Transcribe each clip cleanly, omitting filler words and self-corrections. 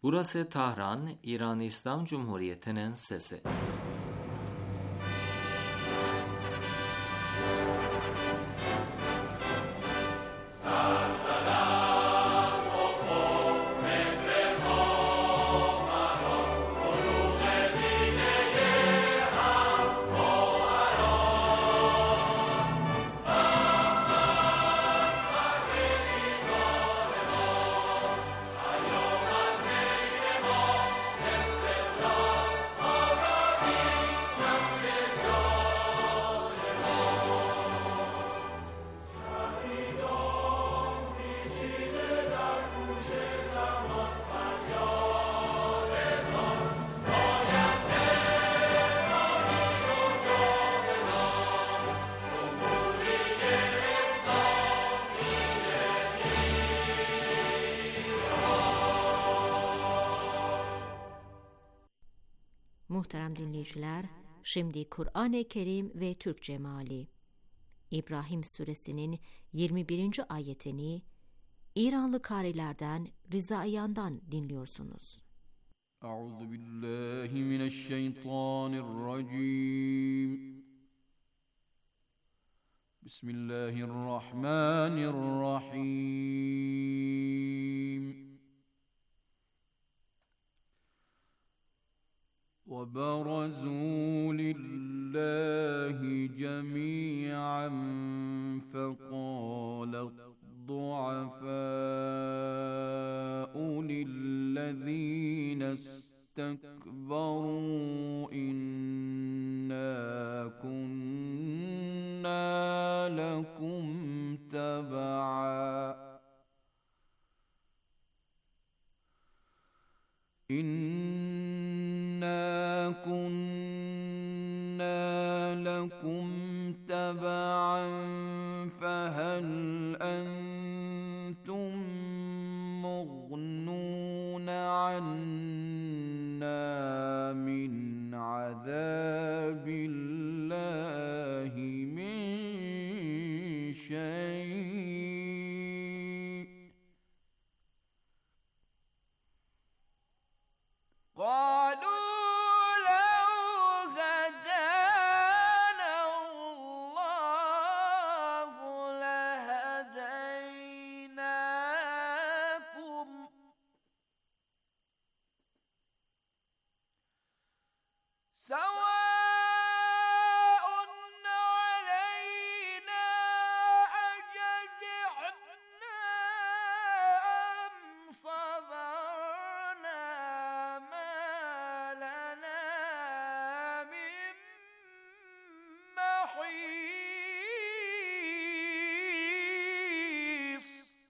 Burası Tahran, İran İslam Cumhuriyeti'nin sesi. Muhterem dinleyiciler, şimdi Kur'an-ı Kerim ve Türkçe meali. İbrahim Suresinin 21. ayetini İranlı karilerden Rizaiyan'dan dinliyorsunuz. Euzubillahimineşşeytanirracim. Bismillahirrahmanirrahim. وَبَرَزُوا لِلَّهِ جَمِيعًا فَقَالَ الضُّعَفَاءُ لِلَّذِينَ اسْتَكْبَرُوا إِنَّا كُنَّا لَكُمْ تَبَعًا فهل أنتم مغنون عنا من عذاب الله من شيء قالوا سواء علينا أجزعنا أم صبرنا ما لنا من محيص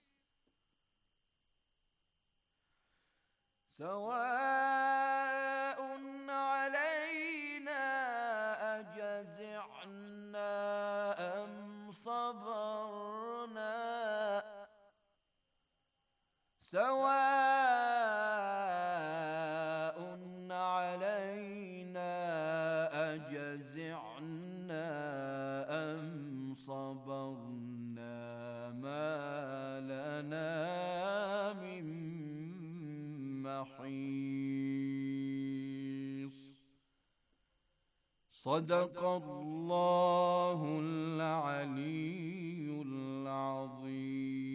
سواء علينا أجزعنا أم صبرنا ما لنا من محيص صدق الله العلي العظيم.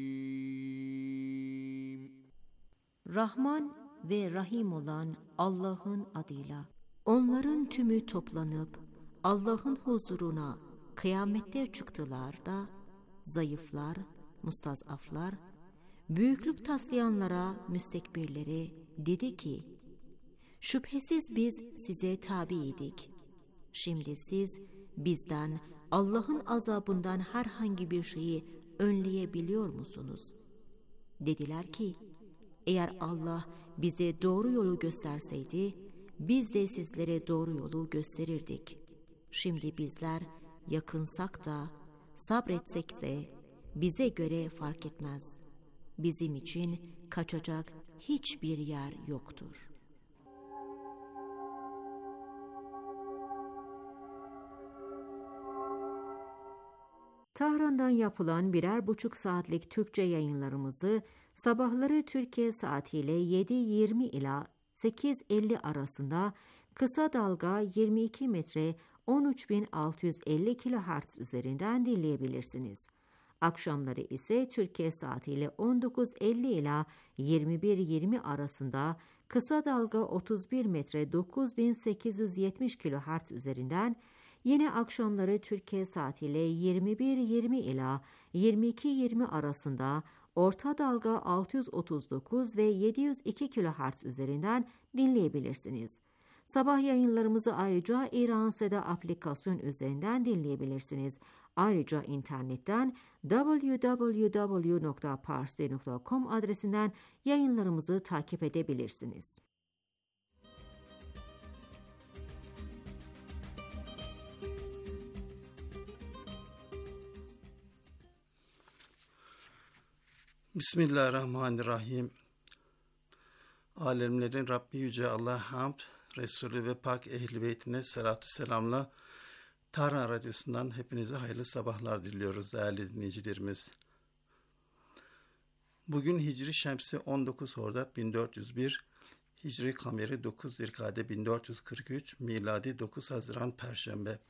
Rahman ve Rahim olan Allah'ın adıyla. Onların tümü toplanıp Allah'ın huzuruna kıyamette çıktılar da zayıflar, mustazaflar, büyüklük taslayanlara, müstekbirlere dedi ki, şüphesiz biz size tabiydik. Şimdi siz bizden Allah'ın azabından herhangi bir şeyi önleyebiliyor musunuz? Dediler ki, eğer Allah bize doğru yolu gösterseydi, biz de sizlere doğru yolu gösterirdik. Şimdi bizler yakınsak da, sabretsek de bize göre fark etmez. Bizim için kaçacak hiçbir yer yoktur. Tahran'dan yapılan 1,5 saatlik Türkçe yayınlarımızı Sabahları Türkiye saatiyle 7:20 ila 8:50 arasında kısa dalga 22 metre 13.650 kHz üzerinden dinleyebilirsiniz. Akşamları ise Türkiye saatiyle 19:50 ila 21:20 arasında kısa dalga 31 metre 9870 kHz üzerinden, yine akşamları Türkiye saatiyle 21:20 ila 22:20 arasında orta dalga 639 ve 702 kHz üzerinden dinleyebilirsiniz. Sabah yayınlarımızı ayrıca İran Seda aplikasyon üzerinden dinleyebilirsiniz. Ayrıca internetten www.parsi.com adresinden yayınlarımızı takip edebilirsiniz. Bismillahirrahmanirrahim. Alemlerin Rabbi Yüce Allah'a hamd, Resulü ve Pak Ehl-i Beytine selatü selamla Tahran Radyosu'ndan hepinize hayırlı sabahlar diliyoruz değerli dinleyicilerimiz. Bugün Hicri Şemsi 19 Hordat 1401, Hicri Kameri 9 Zilkade 1443, Miladi 9 Haziran Perşembe.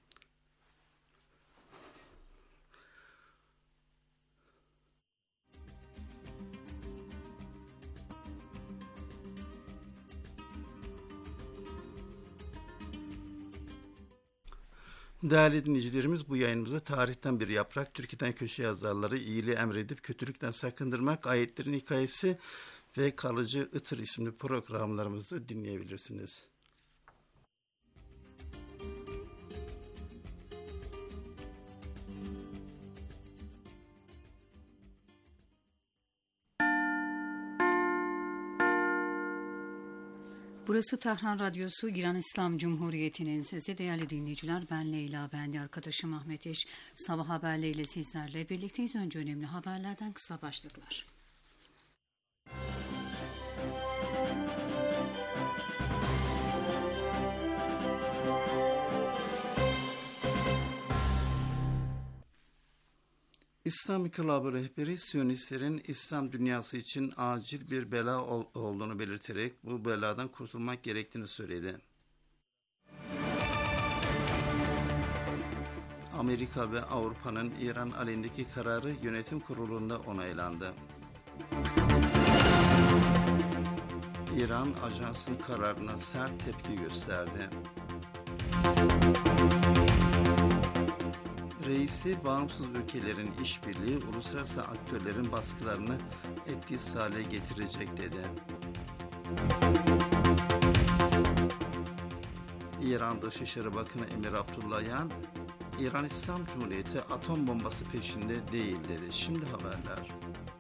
Değerli dinleyicilerimiz, bu yayınımızda tarihten bir yaprak, Türkiye'den köşe yazarları, iyiliği emredip kötülükten sakındırmak, ayetlerin hikayesi ve kalıcı ıtır isimli programlarımızı dinleyebilirsiniz. Burası Tahran Radyosu, İran İslam Cumhuriyeti'nin sesi. Değerli dinleyiciler, ben Leyla, ben de arkadaşım Ahmet İş. Sabah haberleriyle sizlerle birlikteyiz. Önce önemli haberlerden kısa başlıklar. İslam İnkılabı rehberi, Siyonistlerin İslam dünyası için acil bir bela olduğunu belirterek bu beladan kurtulmak gerektiğini söyledi. Amerika ve Avrupa'nın İran aleyhindeki kararı yönetim kurulunda onaylandı. İran ajansın kararına sert tepki gösterdi. Reisi, bağımsız ülkelerin işbirliği uluslararası aktörlerin baskılarını etkisiz hale getirecek dedi. İran Dışişleri Bakanı Emir Abdullahian, İran İslam Cumhuriyeti atom bombası peşinde değil dedi. Şimdi haberler.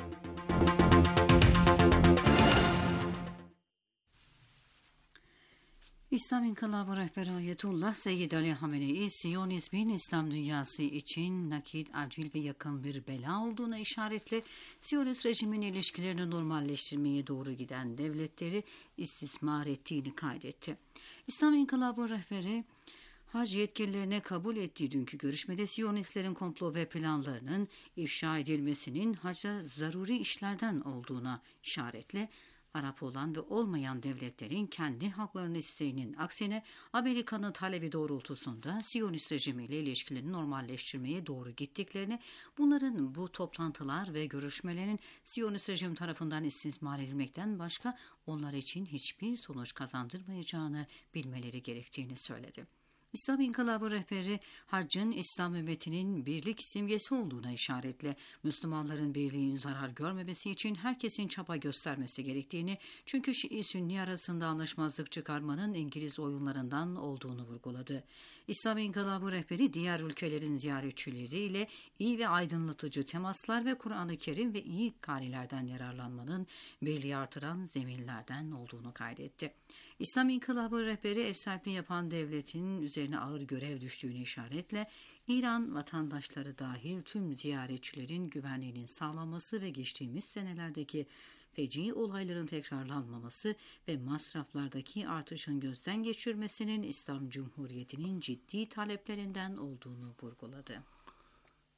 İslam İnkılabı rehberi Ayetullah Seyyid Ali Hamenei, Siyonizmin İslam dünyası için nakit, acil ve yakın bir bela olduğuna işaretle Siyonist rejimin ilişkilerini normalleştirmeye doğru giden devletleri istismar ettiğini kaydetti. İslam İnkılabı rehberi, Hac yetkililerine kabul ettiği dünkü görüşmede Siyonistlerin komplo ve planlarının ifşa edilmesinin hacca zaruri işlerden olduğuna işaretle, Arap olan ve olmayan devletlerin kendi halklarının isteğinin aksine Amerika'nın talebi doğrultusunda Siyonist rejimiyle ilişkilerini normalleştirmeye doğru gittiklerini, bunların bu toplantılar ve görüşmelerin Siyonist rejim tarafından istismar edilmekten başka onlar için hiçbir sonuç kazandırmayacağını bilmeleri gerektiğini söyledi. İslam İnkılabı rehberi, haccın İslam ümmetinin birlik simgesi olduğuna işaretle Müslümanların birliğinin zarar görmemesi için herkesin çaba göstermesi gerektiğini, çünkü Şii-Sünni arasında anlaşmazlık çıkarmanın İngiliz oyunlarından olduğunu vurguladı. İslam İnkılabı rehberi, diğer ülkelerin ziyaretçileriyle iyi ve aydınlatıcı temaslar ve Kur'an-ı Kerim ve iyi karilerden yararlanmanın birliği artıran zeminlerden olduğunu kaydetti. İslam İnkılabı rehberi, ev sahipliği yapan devletin üzerine ağır görev düştüğünü işaretle İran vatandaşları dahil tüm ziyaretçilerin güvenliğinin sağlanması ve geçtiğimiz senelerdeki feci olayların tekrarlanmaması ve masraflardaki artışın gözden geçirmesinin İslam Cumhuriyeti'nin ciddi taleplerinden olduğunu vurguladı.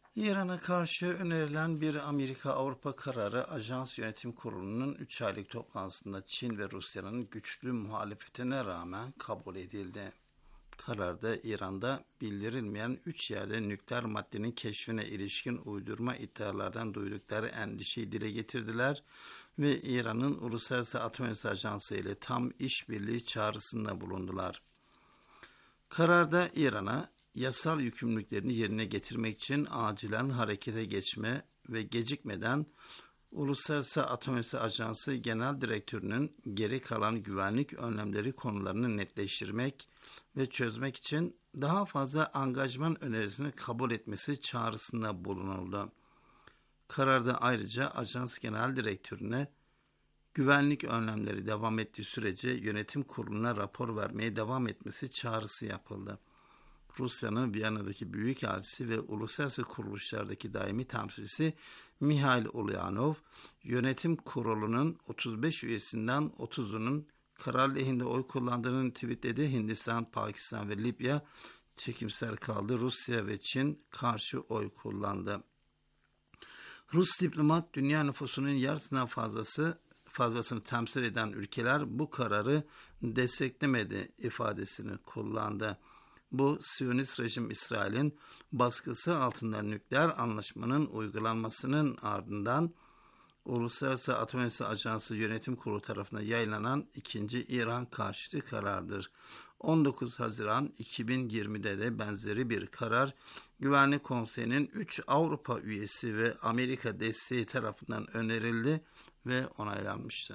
İran'a karşı önerilen bir Amerika-Avrupa kararı Ajans Yönetim Kurulu'nun 3 aylık toplantısında Çin ve Rusya'nın güçlü muhalefetine rağmen kabul edildi. Kararda İran'da bildirilmeyen 3 yerde nükleer maddenin keşfine ilişkin uydurma iddialardan duydukları endişeyi dile getirdiler ve İran'ın Uluslararası Atom Enerjisi Ajansı ile tam işbirliği çağrısında bulundular. Kararda İran'a yasal yükümlülüklerini yerine getirmek için acilen harekete geçme ve gecikmeden Uluslararası Atom Enerjisi Ajansı Genel Direktörü'nün geri kalan güvenlik önlemleri konularını netleştirmek ve çözmek için daha fazla angajman önerisini kabul etmesi çağrısında bulunuldu. Kararda ayrıca Ajans Genel Direktörü'ne güvenlik önlemleri devam ettiği sürece yönetim kuruluna rapor vermeye devam etmesi çağrısı yapıldı. Rusya'nın Viyana'daki büyükelçisi ve uluslararası kuruluşlardaki daimi temsilcisi Mihail Ulyanov, yönetim kurulunun 35 üyesinden 30'unun karar lehinde oy kullandığını tweetledi. Hindistan, Pakistan ve Libya çekimser kaldı. Rusya ve Çin karşı oy kullandı. Rus diplomat dünya nüfusunun yarısından fazlasını temsil eden ülkeler bu kararı desteklemedi ifadesini kullandı. Bu Siyonist rejim İsrail'in baskısı altında nükleer anlaşmanın uygulanmasının ardından Uluslararası Atom Enerjisi Ajansı Yönetim Kurulu tarafından yayınlanan ikinci İran karşıtı karardır. 19 Haziran 2020'de de benzeri bir karar Güvenlik Konseyi'nin 3 Avrupa üyesi ve Amerika desteği tarafından önerildi ve onaylanmıştı.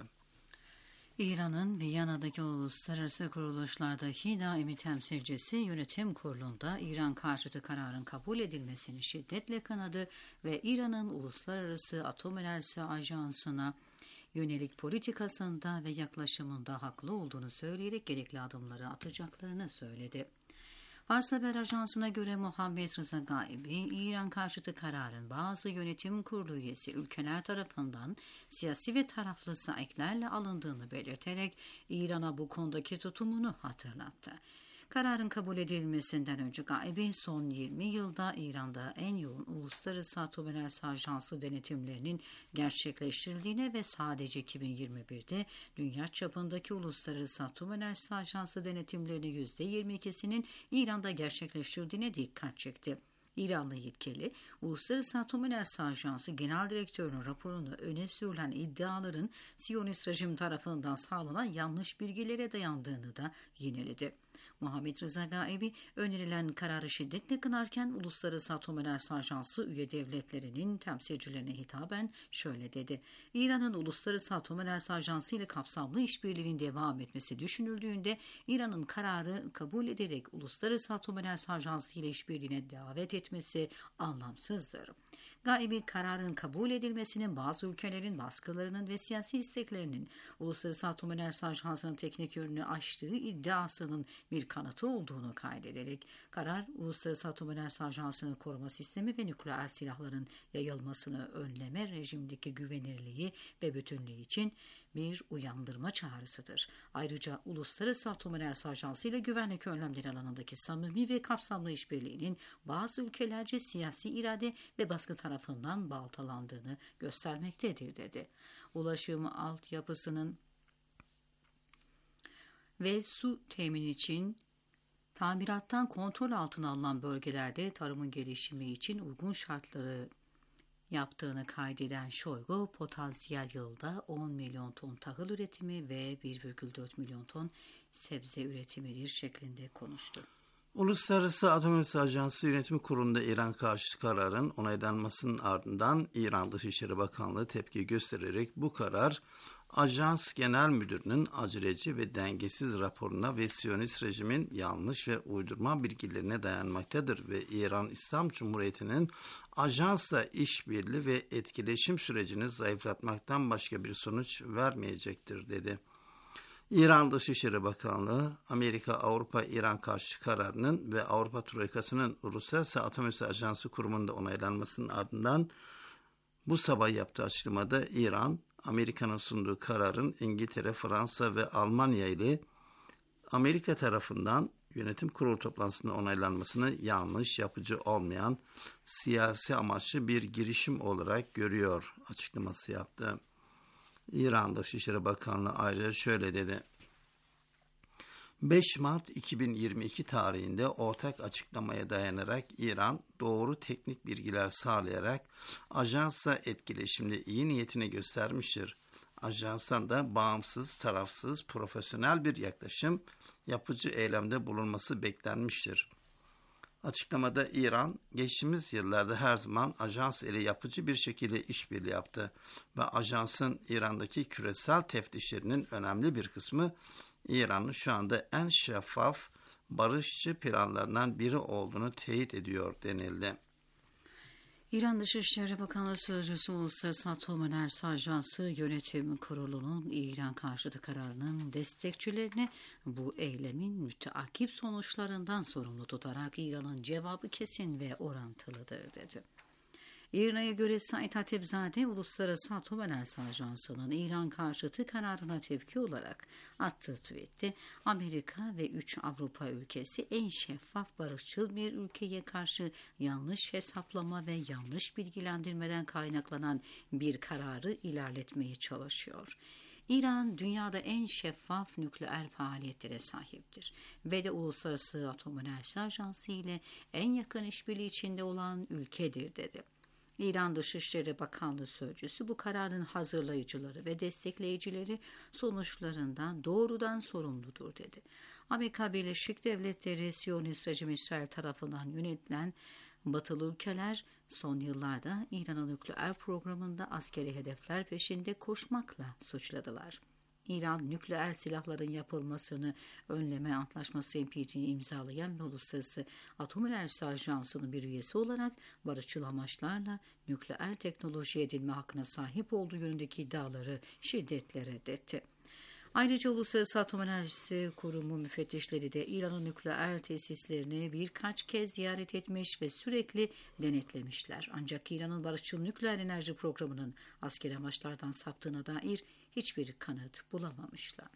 İran'ın Viyana'daki uluslararası kuruluşlardaki daimi temsilcisi yönetim kurulunda İran karşıtı kararın kabul edilmesini şiddetle kınadı ve İran'ın Uluslararası Atom Enerjisi Ajansı'na yönelik politikasında ve yaklaşımında haklı olduğunu söyleyerek gerekli adımları atacaklarını söyledi. Fars Haber Ajansı'na göre Muhammed Rıza Gaibi, İran karşıtı kararın bazı yönetim kurulu üyesi ülkeler tarafından siyasi ve taraflı saiklerle alındığını belirterek İran'a bu konudaki tutumunu hatırlattı. Kararın kabul edilmesinden önce Gaibi son 20 yılda İran'da en yoğun Uluslararası Atom Enerjisi Ajansı denetimlerinin gerçekleştirildiğine ve sadece 2021'de dünya çapındaki Uluslararası Atom Enerjisi Ajansı denetimlerinin %22'sinin İran'da gerçekleştirildiğine dikkat çekti. İranlı yetkili, Uluslararası Atom Enerjisi Ajansı Genel Direktörü'nün raporunda öne sürülen iddiaların Siyonist rejim tarafından sağlanan yanlış bilgilere dayandığını da yineledi. Muhammed Rıza Gaibi önerilen kararı şiddetle kınarken Uluslararası Atom Enerjisi Ajansı üye devletlerinin temsilcilerine hitaben şöyle dedi. İran'ın Uluslararası Atom Enerjisi Ajansı ile kapsamlı işbirliğinin devam etmesi düşünüldüğünde İran'ın kararı kabul ederek Uluslararası Atom Enerjisi Ajansı ile işbirliğine davet etmesi anlamsızdır. Gaibi kararın kabul edilmesinin bazı ülkelerin baskılarının ve siyasi isteklerinin Uluslararası Atom Enerjisi Ajansı'nın teknik yönünü aştığı iddiasının bir kanıtı olduğunu kaydederek karar Uluslararası Atom Enerjisi Ajansı'nın koruma sistemi ve nükleer silahların yayılmasını önleme rejimdeki güvenirliği ve bütünlüğü için bir uyandırma çağrısıdır. Ayrıca Uluslararası Atom Enerjisi Ajansı ile güvenlik önlemleri alanındaki samimi ve kapsamlı işbirliğinin bazı ülkelerce siyasi irade ve baskı tarafından baltalandığını göstermektedir dedi. Ulaşım altyapısının ve su temini için tamirattan kontrol altına alınan bölgelerde tarımın gelişimi için uygun şartları yaptığını kaydeden Şoygu, potansiyel yılda 10 milyon ton tahıl üretimi ve 1,4 milyon ton sebze üretimidir şeklinde konuştu. Uluslararası Atom Enerjisi Ajansı Yönetim Kurulu'nda İran karşıtı kararın onaylanmasının ardından İran Dışişleri Bakanlığı tepki göstererek bu karar Ajans Genel Müdürü'nün aceleci ve dengesiz raporuna ve Siyonist rejimin yanlış ve uydurma bilgilerine dayanmaktadır ve İran İslam Cumhuriyeti'nin ajansla işbirliği ve etkileşim sürecini zayıflatmaktan başka bir sonuç vermeyecektir dedi. İran Dışişleri Bakanlığı, Amerika-Avrupa-İran karşı kararının ve Avrupa Troikası'nın Uluslararası Atom Enerjisi Ajansı kurumunda onaylanmasının ardından bu sabah yaptığı açıklamada İran, Amerika'nın sunduğu kararın İngiltere, Fransa ve Almanya ile Amerika tarafından yönetim kurulu toplantısında onaylanmasını yanlış, yapıcı olmayan, siyasi amaçlı bir girişim olarak görüyor açıklaması yaptı. İran Dışişleri Bakanlığı ayrıca şöyle dedi. 5 Mart 2022 tarihinde ortak açıklamaya dayanarak İran doğru teknik bilgiler sağlayarak ajansla etkileşimde iyi niyetini göstermiştir. Ajanstan da bağımsız, tarafsız, profesyonel bir yaklaşım, yapıcı eylemde bulunması beklenmiştir. Açıklamada İran, geçtiğimiz yıllarda her zaman ajans ile yapıcı bir şekilde işbirliği yaptı ve ajansın İran'daki küresel teftişlerinin önemli bir kısmı İran'ın şu anda en şeffaf, barışçı planlarından biri olduğunu teyit ediyor denildi. İran Dışişleri Bakanlığı Sözcüsü Uluslararası Atom Enerjisi Ajansı Yönetim Kurulu'nun İran karşıtı kararının destekçilerini bu eylemin müteakip sonuçlarından sorumlu tutarak İran'ın cevabı kesin ve orantılıdır dedi. İran'a göre Said Hatipzade, Uluslararası Atom Enerjisi Ajansı'nın İran karşıtı kararına tepki olarak attığı tweette Amerika ve 3 Avrupa ülkesi en şeffaf barışçıl bir ülkeye karşı yanlış hesaplama ve yanlış bilgilendirmeden kaynaklanan bir kararı ilerletmeye çalışıyor. İran dünyada en şeffaf nükleer faaliyetlere sahiptir ve de Uluslararası Atom Enerjisi Ajansı ile en yakın işbirliği içinde olan ülkedir dedi. İran Dışişleri Bakanlığı Sözcüsü bu kararın hazırlayıcıları ve destekleyicileri sonuçlarından doğrudan sorumludur dedi. Amerika Birleşik Devletleri, Siyonist rejim İsrail tarafından yönetilen Batılı ülkeler son yıllarda İran'ın nükleer programında askeri hedefler peşinde koşmakla suçladılar. İran, nükleer silahların yapılmasını önleme antlaşması MPG'yi imzalayan ve Uluslararası Atom Enerjisi Ajansı'nın bir üyesi olarak barışçıl amaçlarla nükleer teknoloji edinme hakkına sahip olduğu yönündeki iddiaları şiddetle reddetti. Ayrıca Uluslararası Atom Enerjisi Kurumu müfettişleri de İran'ın nükleer tesislerini birkaç kez ziyaret etmiş ve sürekli denetlemişler. Ancak İran'ın barışçıl nükleer enerji programının askeri amaçlardan saptığına dair hiçbir kanıt bulamamışlar.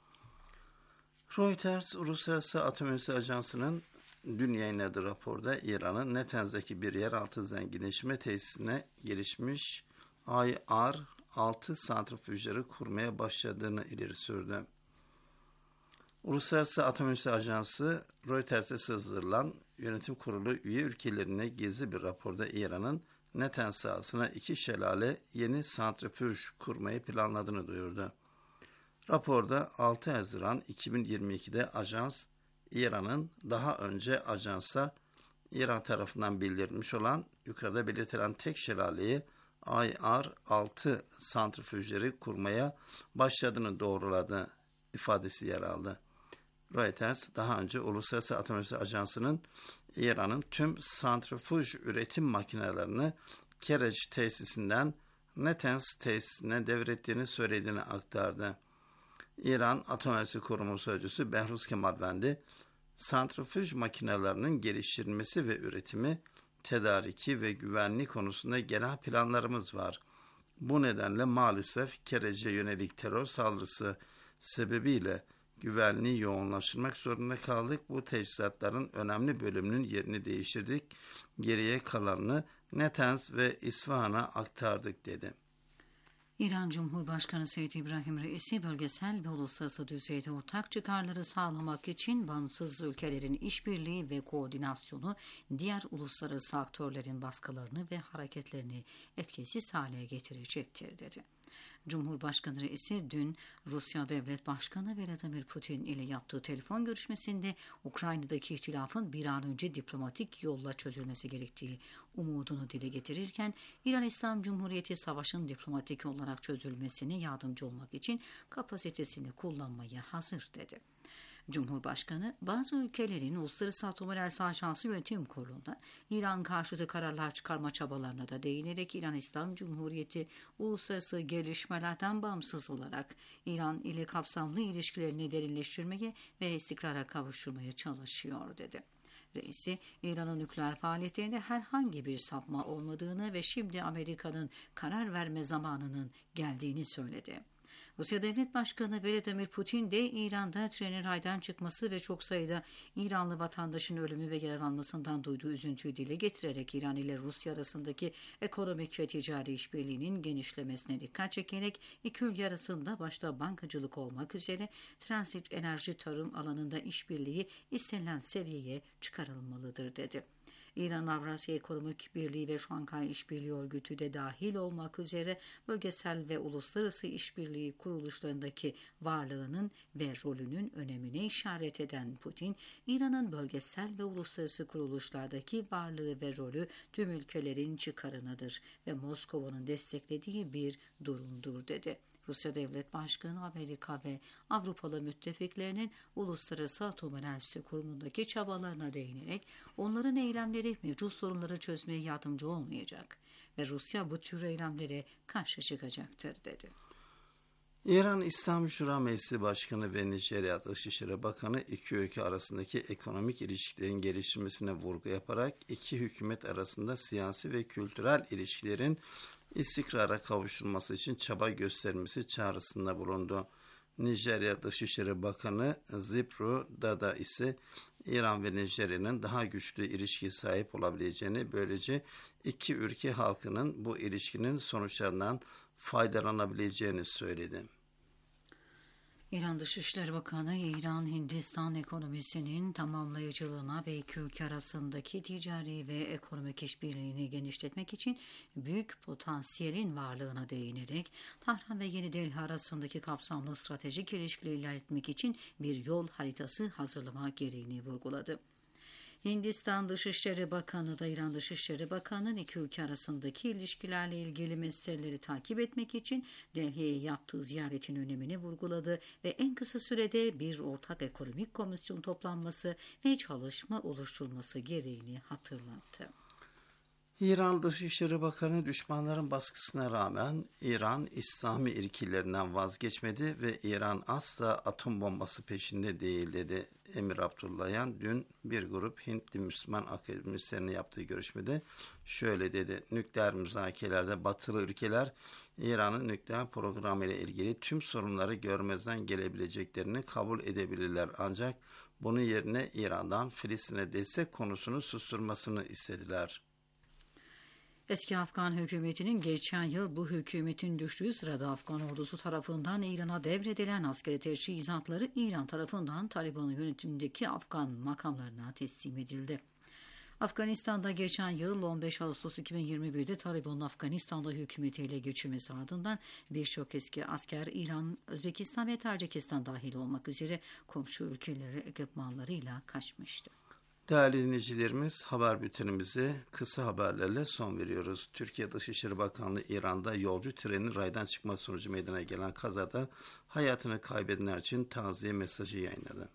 Reuters, Uluslararası Atom Enerjisi Ajansı'nın dün yayınladığı raporda İran'ın Natanz'daki bir yeraltı zenginleşme tesisine gelişmiş IR-6 santrifüjleri kurmaya başladığını ileri sürdü. Uluslararası Atom Enerjisi Ajansı, Reuters'e sızdırılan yönetim kurulu üye ülkelerine gizli bir raporda İran'ın Natanz sahasına 2 şelale yeni santrifüj kurmayı planladığını duyurdu. Raporda 6 Haziran 2022'de ajans, İran'ın daha önce ajansa İran tarafından bildirilmiş olan yukarıda belirtilen tek şelaleyi IR-6 santrifüjleri kurmaya başladığını doğruladı ifadesi yer aldı. Reuters daha önce Uluslararası Atom Enerjisi Ajansı'nın İran'ın tüm santrifüj üretim makinelerini Kereç tesisinden Natanz tesisine devrettiğini söylediğini aktardı. İran Atom Enerjisi Kurumu Sözcüsü Behruz Kemalvendi, santrifüj makinelerinin geliştirilmesi ve üretimi, tedariki ve güvenliği konusunda genel planlarımız var. Bu nedenle maalesef Kerec'e yönelik terör saldırısı sebebiyle güvenliği yoğunlaştırmak zorunda kaldık. Bu teçhizatların önemli bölümünün yerini değiştirdik. Geriye kalanını Natanz ve İsfahan'a aktardık dedi. İran Cumhurbaşkanı Seyyid İbrahim Reisi bölgesel ve uluslararası düzeyde ortak çıkarları sağlamak için bağımsız ülkelerin işbirliği ve koordinasyonu diğer uluslararası aktörlerin baskılarını ve hareketlerini etkisiz hale getirecektir dedi. Cumhurbaşkanı Reisi dün Rusya Devlet Başkanı Vladimir Putin ile yaptığı telefon görüşmesinde Ukrayna'daki ihtilafın bir an önce diplomatik yolla çözülmesi gerektiği umudunu dile getirirken İran İslam Cumhuriyeti savaşın diplomatik olarak çözülmesine yardımcı olmak için kapasitesini kullanmaya hazır dedi. Cumhurbaşkanı, bazı ülkelerin Uluslararası Atom Enerjisi Ajansı Yönetim Kurulu'nda İran karşıtı kararlar çıkarma çabalarına da değinerek İran İslam Cumhuriyeti uluslararası gelişmelerden bağımsız olarak İran ile kapsamlı ilişkilerini derinleştirmeye ve istikrara kavuşturmaya çalışıyor dedi. Reisi, İran'ın nükleer faaliyetlerinde herhangi bir sapma olmadığını ve şimdi Amerika'nın karar verme zamanının geldiğini söyledi. Rusya Devlet Başkanı Vladimir Putin de İran'da trenin raydan çıkması ve çok sayıda İranlı vatandaşın ölümü ve yaralanmasından duyduğu üzüntüyü dile getirerek İran ile Rusya arasındaki ekonomik ve ticari işbirliğinin genişlemesine dikkat çekerek iki ülke arasında başta bankacılık olmak üzere transit, enerji, tarım alanında işbirliği istenilen seviyeye çıkarılmalıdır dedi. İran, Avrasya Ekonomik Birliği ve Şanghay İşbirliği Örgütü de dahil olmak üzere bölgesel ve uluslararası işbirliği kuruluşlarındaki varlığının ve rolünün önemine işaret eden Putin, İran'ın bölgesel ve uluslararası kuruluşlardaki varlığı ve rolü tüm ülkelerin çıkarınadır ve Moskova'nın desteklediği bir durumdur dedi. Rusya Devlet Başkanı Amerika ve Avrupalı müttefiklerinin Uluslararası Atom Enerjisi Kurumu'ndaki çabalarına değinerek onların eylemleri mevcut sorunları çözmeye yardımcı olmayacak ve Rusya bu tür eylemlere karşı çıkacaktır dedi. İran İslam Şura Meclisi Başkanı ve Nijerya Dışişleri Bakanı iki ülke arasındaki ekonomik ilişkilerin gelişmesine vurgu yaparak iki hükümet arasında siyasi ve kültürel ilişkilerin istikrara kavuşturulması için çaba göstermesi çağrısında bulundu. Nijerya Dışişleri Bakanı Zipru Dada ise İran ve Nijerya'nın daha güçlü ilişkiye sahip olabileceğini, böylece iki ülke halkının bu ilişkinin sonuçlarından faydalanabileceğini söyledi. İran Dışişleri Bakanı, İran-Hindistan ekonomisinin tamamlayıcılığına ve iki ülke arasındaki ticari ve ekonomik işbirliğini genişletmek için büyük potansiyelin varlığına değinerek Tahran ve Yeni Delhi arasındaki kapsamlı stratejik ilişkileri ilerletmek için bir yol haritası hazırlama gereğini vurguladı. Hindistan Dışişleri Bakanı da İran Dışişleri Bakanı'nın iki ülke arasındaki ilişkilerle ilgili meseleleri takip etmek için Delhi'ye yaptığı ziyaretin önemini vurguladı ve en kısa sürede bir ortak ekonomik komisyon toplanması ve çalışma oluşturulması gereğini hatırlattı. İran Dışişleri Bakanı düşmanların baskısına rağmen İran İslami ilkelerinden vazgeçmedi ve İran asla atom bombası peşinde değil dedi. Emir Abdullahian dün bir grup Hintli Müslüman akademisyenle yaptığı görüşmede şöyle dedi: nükleer müzakerelerde batılı ülkeler İran'ın nükleer programı ile ilgili tüm sorunları görmezden gelebileceklerini kabul edebilirler, ancak bunun yerine İran'dan Filistin'e destek konusunu susturmasını istediler. Eski Afgan hükümetinin geçen yıl bu hükümetin düştüğü sırada Afgan ordusu tarafından İran'a devredilen askeri teçhizatları İran tarafından Taliban'ın yönetimindeki Afgan makamlarına teslim edildi. Afganistan'da geçen yıl 15 Ağustos 2021'de Taliban'ın Afganistan'da hükümetiyle geçirmesi ardından birçok eski asker İran, Özbekistan ve Tacikistan dahil olmak üzere komşu ülkeleri ekipmanlarıyla kaçmıştı. Değerli dinleyicilerimiz, haber bültenimize kısa haberlerle son veriyoruz. Türkiye Dışişleri Bakanlığı İran'da yolcu trenin raydan çıkma sonucu meydana gelen kazada hayatını kaybedenler için taziye mesajı yayınladı.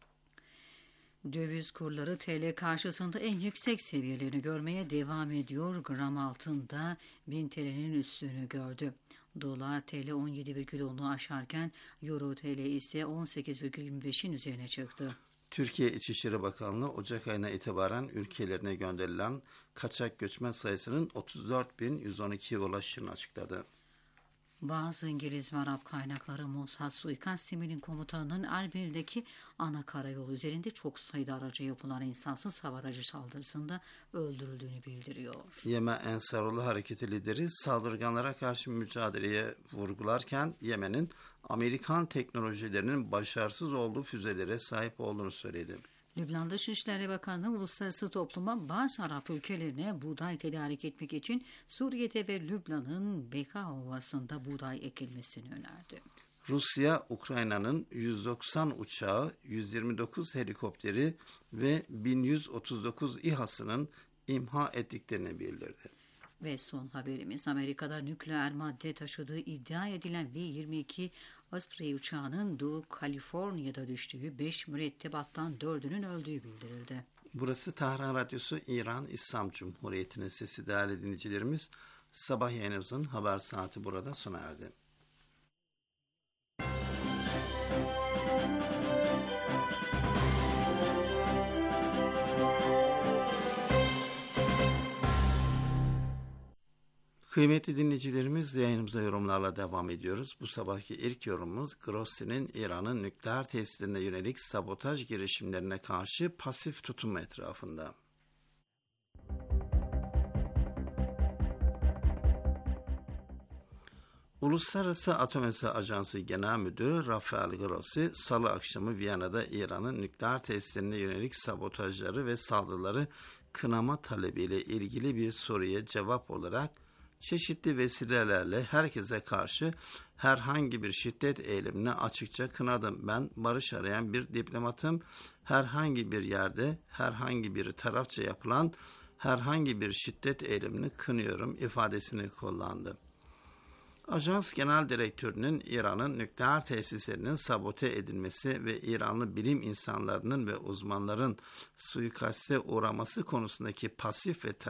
Döviz kurları TL karşısında en yüksek seviyelerini görmeye devam ediyor. Gram altında 1000 TL'nin üstünü gördü. Dolar TL 17,10'u aşarken Euro TL ise 18,25'in üzerine çıktı. Türkiye İçişleri Bakanlığı Ocak ayına itibaren ülkelerine gönderilen kaçak göçmen sayısının 34.112'ye ulaştığını açıkladı. Bazı İngiliz ve Arap kaynakları Mossad suikast timinin komutanının Erbil'deki ana karayolu üzerinde çok sayıda araca yapılan insansız hava aracı saldırısında öldürüldüğünü bildiriyor. Yemen Ensarullah Hareketi lideri saldırganlara karşı mücadeleye vurgularken Yemen'in Amerikan teknolojilerinin başarısız olduğu füzelere sahip olduğunu söyledi. Lübnan Dışişleri Bakanlığı uluslararası topluma bazı Arap ülkelerine buğday tedarik etmek için Suriye'de ve Lübnan'ın Beka Ovası'nda buğday ekilmesini önerdi. Rusya, Ukrayna'nın 190 uçağı, 129 helikopteri ve 1139 İHA'sının imha ettiklerini bildirdi. Ve son haberimiz, Amerika'da nükleer madde taşıdığı iddia edilen V-22 Osprey uçağının Doğu Kaliforniya'da düştüğü 5 mürettebattan 4'ünün öldüğü bildirildi. Burası Tahran Radyosu İran İslam Cumhuriyeti'nin sesi. Değerli dinleyicilerimiz, sabah yayınımızın haber saati burada sona erdi. Kıymetli dinleyicilerimiz, yayınımıza yorumlarla devam ediyoruz. Bu sabahki ilk yorumumuz Grossi'nin İran'ın nükleer tesislerine yönelik sabotaj girişimlerine karşı pasif tutumu etrafında. Uluslararası Atom Enerjisi Ajansı Genel Müdürü Rafael Grossi, Salı akşamı Viyana'da İran'ın nükleer tesislerine yönelik sabotajları ve saldırıları kınama talebiyle ilgili bir soruya cevap olarak çeşitli vesilelerle herkese karşı herhangi bir şiddet eylemini açıkça kınadım. Ben barış arayan bir diplomatım. Herhangi bir yerde herhangi bir tarafça yapılan herhangi bir şiddet eylemini kınıyorum ifadesini kullandı. Ajans Genel Direktörü'nün İran'ın nükleer tesislerinin sabote edilmesi ve İranlı bilim insanlarının ve uzmanların suikaste uğraması konusundaki pasif ve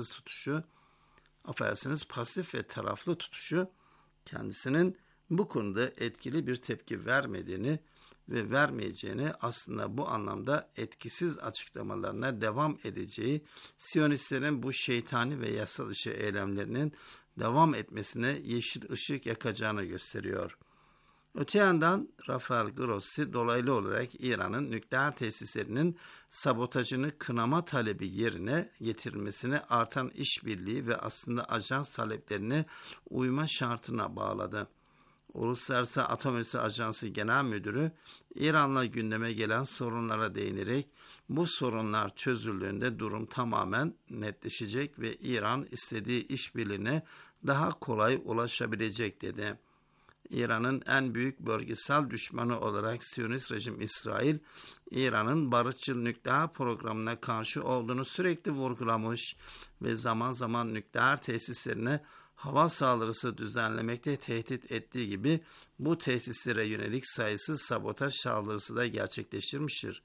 taraflı tutuşu kendisinin bu konuda etkili bir tepki vermediğini ve vermeyeceğini, aslında bu anlamda etkisiz açıklamalarına devam edeceği, Siyonistlerin bu şeytani ve yasa dışı eylemlerinin devam etmesine yeşil ışık yakacağını gösteriyor. Öte yandan Rafael Grossi dolaylı olarak İran'ın nükleer tesislerinin sabotajını kınama talebi yerine getirilmesine artan işbirliği ve aslında ajans taleplerine uyma şartına bağladı. Uluslararası Atom Enerjisi Ajansı Genel Müdürü İran'la gündeme gelen sorunlara değinerek bu sorunlar çözüldüğünde durum tamamen netleşecek ve İran istediği işbirliğine daha kolay ulaşabilecek dedi. İran'ın en büyük bölgesel düşmanı olarak Siyonist rejim İsrail, İran'ın barışçıl nükleer programına karşı olduğunu sürekli vurgulamış ve zaman zaman nükleer tesislerine hava saldırısı düzenlemekte tehdit ettiği gibi bu tesislere yönelik sayısız sabotaj saldırısı da gerçekleştirmiştir.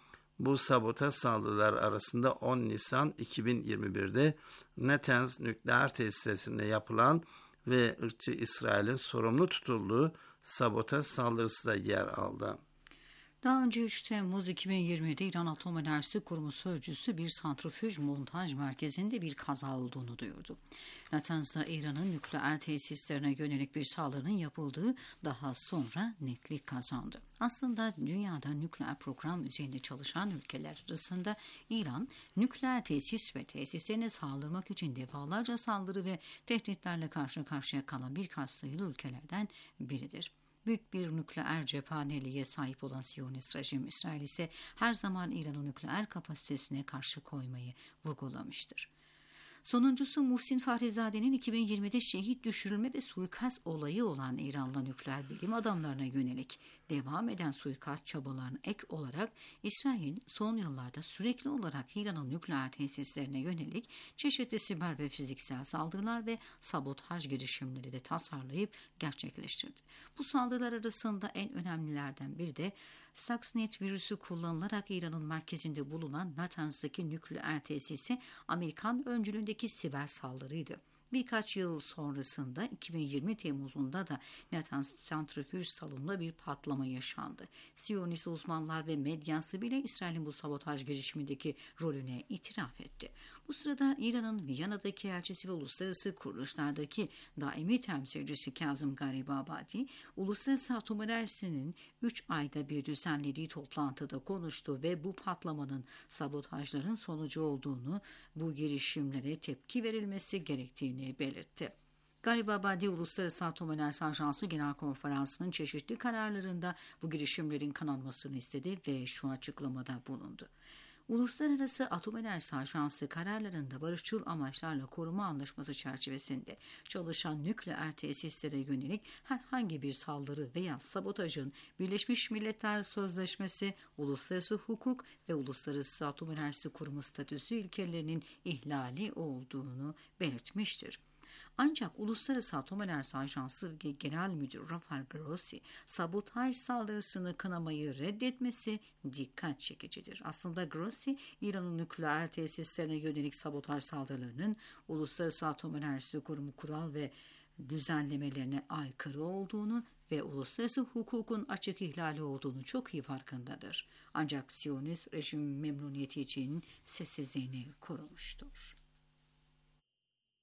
Bu sabotaj saldırılar arasında 10 Nisan 2021'de Natanz nükleer tesislerine yapılan ve ırkçı İsrail'in sorumlu tutulduğu sabotaj saldırısı da yer aldı. Daha önce 3 Temmuz 2020'de İran Atom Enerjisi Kurumu sözcüsü bir santrifüj montaj merkezinde bir kaza olduğunu duyurdu. Natanz'da İran'ın nükleer tesislerine yönelik bir saldırının yapıldığı daha sonra netlik kazandı. Aslında dünyada nükleer program üzerinde çalışan ülkeler arasında İran, nükleer tesis ve tesislerine saldırmak için defalarca saldırı ve tehditlerle karşı karşıya kalan birkaç sayılı ülkelerden biridir. Büyük bir nükleer cephaneliğe sahip olan Siyonist rejim İsrail ise her zaman İran'ın nükleer kapasitesine karşı koymayı vurgulamıştır. Sonuncusu Muhsin Fahrizade'nin 2020'de şehit düşürülme ve suikast olayı olan İranlı nükleer bilim adamlarına yönelik devam eden suikast çabalarına ek olarak İsrail son yıllarda sürekli olarak İran'ın nükleer tesislerine yönelik çeşitli siber ve fiziksel saldırılar ve sabotaj girişimleri de tasarlayıp gerçekleştirdi. Bu saldırılar arasında en önemlilerden biri de Stuxnet virüsü kullanılarak İran'ın merkezinde bulunan Natanz'daki nükleer tesise Amerikan öncülüğündeki siber saldırıydı. Birkaç yıl sonrasında 2020 Temmuz'unda da Natanz santrifüj salonunda bir patlama yaşandı. Siyonist uzmanlar ve medyası bile İsrail'in bu sabotaj girişimindeki rolüne itiraf etti. Bu sırada İran'ın Viyana'daki elçisi ve uluslararası kuruluşlardaki daimi temsilcisi Kazım Garibabadi, Uluslararası Atom Enerjisi'nin 3 ayda bir düzenlediği toplantıda konuştu ve bu patlamanın sabotajların sonucu olduğunu, bu girişimlere tepki verilmesi gerektiğini belirtti. Garibabadi, Uluslararası Atom Enerjisi Ajansı Genel Konferansı'nın çeşitli kararlarında bu girişimlerin kınanmasını istedi ve şu açıklamada bulundu. Uluslararası Atom Enerjisi Ajansı kararlarında barışçıl amaçlarla koruma anlaşması çerçevesinde çalışan nükleer tesislere yönelik herhangi bir saldırı veya sabotajın Birleşmiş Milletler Sözleşmesi, uluslararası hukuk ve Uluslararası Atom Enerjisi Kurumu statüsü ilkelerinin ihlali olduğunu belirtmiştir. Ancak Uluslararası Atom Enerjisi Ajansı Genel Müdürü Rafael Grossi, sabotaj saldırısını kınamayı reddetmesi dikkat çekicidir. Aslında Grossi, İran'ın nükleer tesislerine yönelik sabotaj saldırılarının Uluslararası Atom Enerjisi Kurumu kural ve düzenlemelerine aykırı olduğunu ve uluslararası hukukun açık ihlali olduğunu çok iyi farkındadır. Ancak Siyonist rejim memnuniyeti için sessizliğini korumuştur.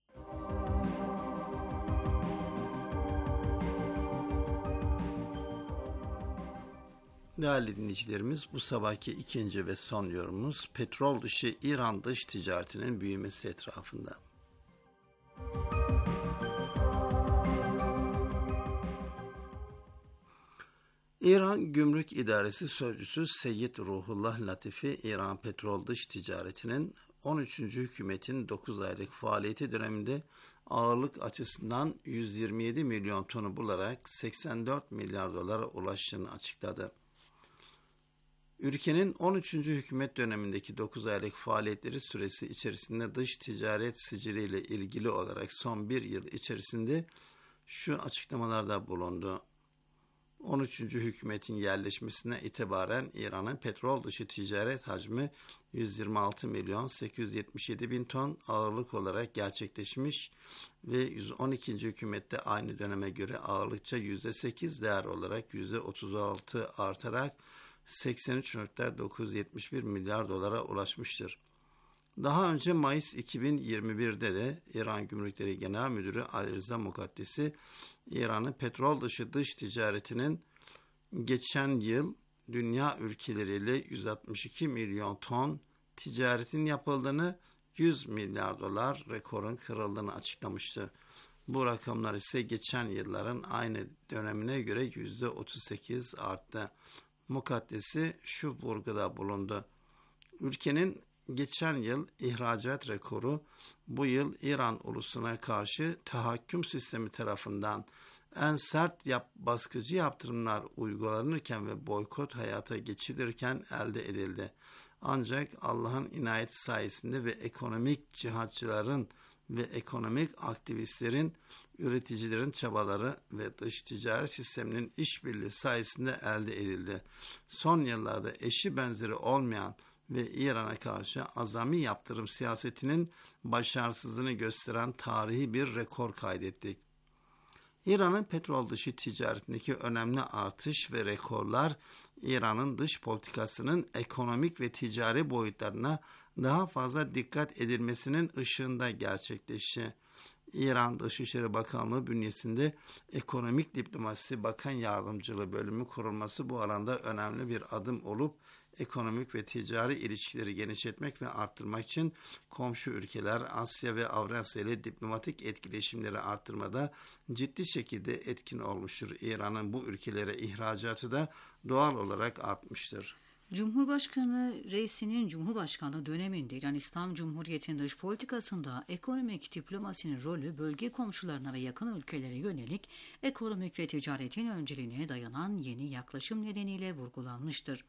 Değerli dinleyicilerimiz, bu sabahki ikinci ve son yorumumuz petrol dışı İran dış ticaretinin büyümesi etrafında. İran Gümrük İdaresi Sözcüsü Seyyid Ruhullah Latifi, İran petrol dış ticaretinin 13. hükümetin 9 aylık faaliyeti döneminde ağırlık açısından 127 milyon tonu bularak 84 milyar dolara ulaştığını açıkladı. Ülkenin 13. hükümet dönemindeki 9 aylık faaliyetleri süresi içerisinde dış ticaret siciliyle ilgili olarak son bir yıl içerisinde şu açıklamalarda bulundu. 13. hükümetin yerleşmesine itibaren İran'ın petrol dışı ticaret hacmi 126 milyon 877 bin ton ağırlık olarak gerçekleşmiş ve 112. hükümette aynı döneme göre ağırlıkça %8 değer olarak %36 artarak 83.971 milyar dolara ulaşmıştır. Daha önce Mayıs 2021'de de İran Gümrükleri Genel Müdürü Ali Rıza Mukaddesi, İran'ın petrol dışı dış ticaretinin geçen yıl dünya ülkeleriyle 162 milyon ton ticaretin yapıldığını, 100 milyar dolar rekorun kırıldığını açıklamıştı. Bu rakamlar ise geçen yılların aynı dönemine göre %38 arttı. Mukaddesi şu vurguda bulundu. Ülkenin geçen yıl ihracat rekoru bu yıl İran ulusuna karşı tahakküm sistemi tarafından en sert baskıcı yaptırımlar uygulanırken ve boykot hayata geçirilirken elde edildi. Ancak Allah'ın inayeti sayesinde ve ekonomik cihatçıların ve ekonomik aktivistlerin, üreticilerin çabaları ve dış ticaret sisteminin işbirliği sayesinde elde edildi. Son yıllarda eşi benzeri olmayan ve İran'a karşı azami yaptırım siyasetinin başarısızlığını gösteren tarihi bir rekor kaydettik. İran'ın petrol dışı ticaretindeki önemli artış ve rekorlar, İran'ın dış politikasının ekonomik ve ticari boyutlarına daha fazla dikkat edilmesinin ışığında gerçekleşti. İran Dışişleri Bakanlığı bünyesinde Ekonomik Diplomasi Bakan Yardımcılığı bölümü kurulması bu alanda önemli bir adım olup, ekonomik ve ticari ilişkileri genişletmek ve arttırmak için komşu ülkeler Asya ve Avrasya ile diplomatik etkileşimleri arttırmada ciddi şekilde etkin olmuştur. İran'ın bu ülkelere ihracatı da doğal olarak artmıştır. Cumhurbaşkanı Reisi'nin Cumhurbaşkanlığı döneminde İran İslam Cumhuriyeti'nin dış politikasında ekonomik diplomasinin rolü bölge komşularına ve yakın ülkelere yönelik ekonomik ve ticaretin önceliğine dayanan yeni yaklaşım nedeniyle vurgulanmıştır.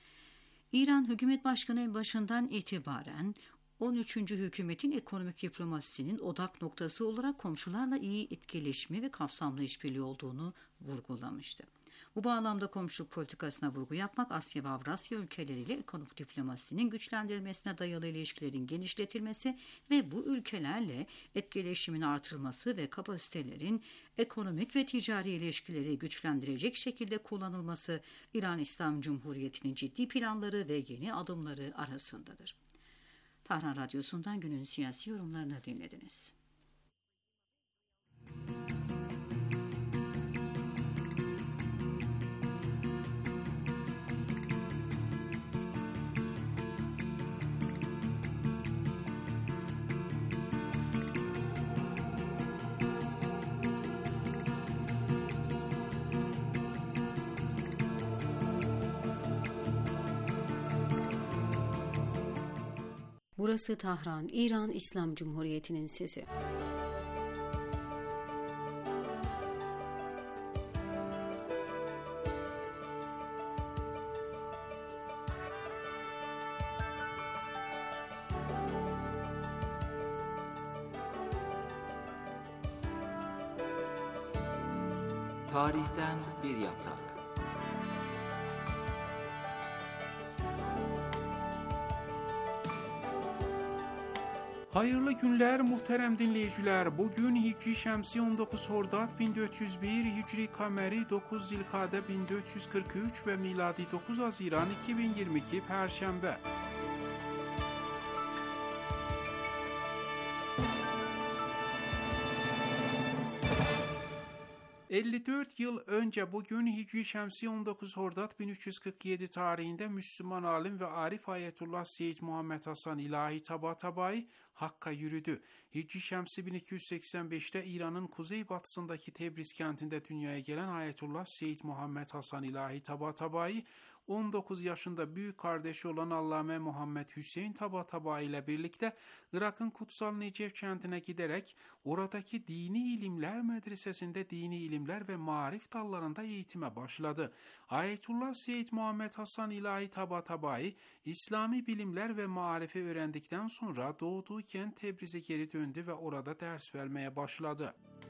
İran Hükümet Başkanı başından itibaren 13. hükümetin ekonomik diplomasisinin odak noktası olarak komşularla iyi etkileşimi ve kapsamlı işbirliği olduğunu vurgulamıştı. Bu bağlamda komşuluk politikasına vurgu yapmak, Asya ve Avrasya ülkeleriyle ekonomik diplomasinin güçlendirilmesine dayalı ilişkilerin genişletilmesi ve bu ülkelerle etkileşimin artırılması ve kapasitelerin ekonomik ve ticari ilişkileri güçlendirecek şekilde kullanılması İran İslam Cumhuriyeti'nin ciddi planları ve yeni adımları arasındadır. Tahran Radyosu'ndan günün siyasi yorumlarını dinlediniz. Burası Tahran, İran İslam Cumhuriyeti'nin sesi. Tarihten bir yaprak. Hayırlı günler muhterem dinleyiciler. Bugün Hicri Şemsi 19 Hordat 1401, Hicri Kameri 9 Zilkade 1443 ve Miladi 9 Haziran 2022 Perşembe. 54 yıl önce bugün Hicri Şemsi 19 Hordat 1347 tarihinde Müslüman alim ve arif Ayetullah Seyyid Muhammed Hasan İlahi Tabatabai Hakk'a yürüdü. Hicri Şemsi 1285'te İran'ın kuzeybatısındaki Tebriz kentinde dünyaya gelen Ayetullah Seyyid Muhammed Hasan İlahi Tabatabai 19 yaşında büyük kardeşi olan Allame Muhammed Hüseyin Tabatabai ile birlikte Irak'ın Kutsal Necef kentine giderek oradaki dini ilimler medresesinde dini ilimler ve marif dallarında eğitime başladı. Ayetullah Seyyid Muhammed Hasan İlahi Tabatabai İslami bilimler ve marifi öğrendikten sonra doğduğu kent Tebriz'e geri döndü ve orada ders vermeye başladı.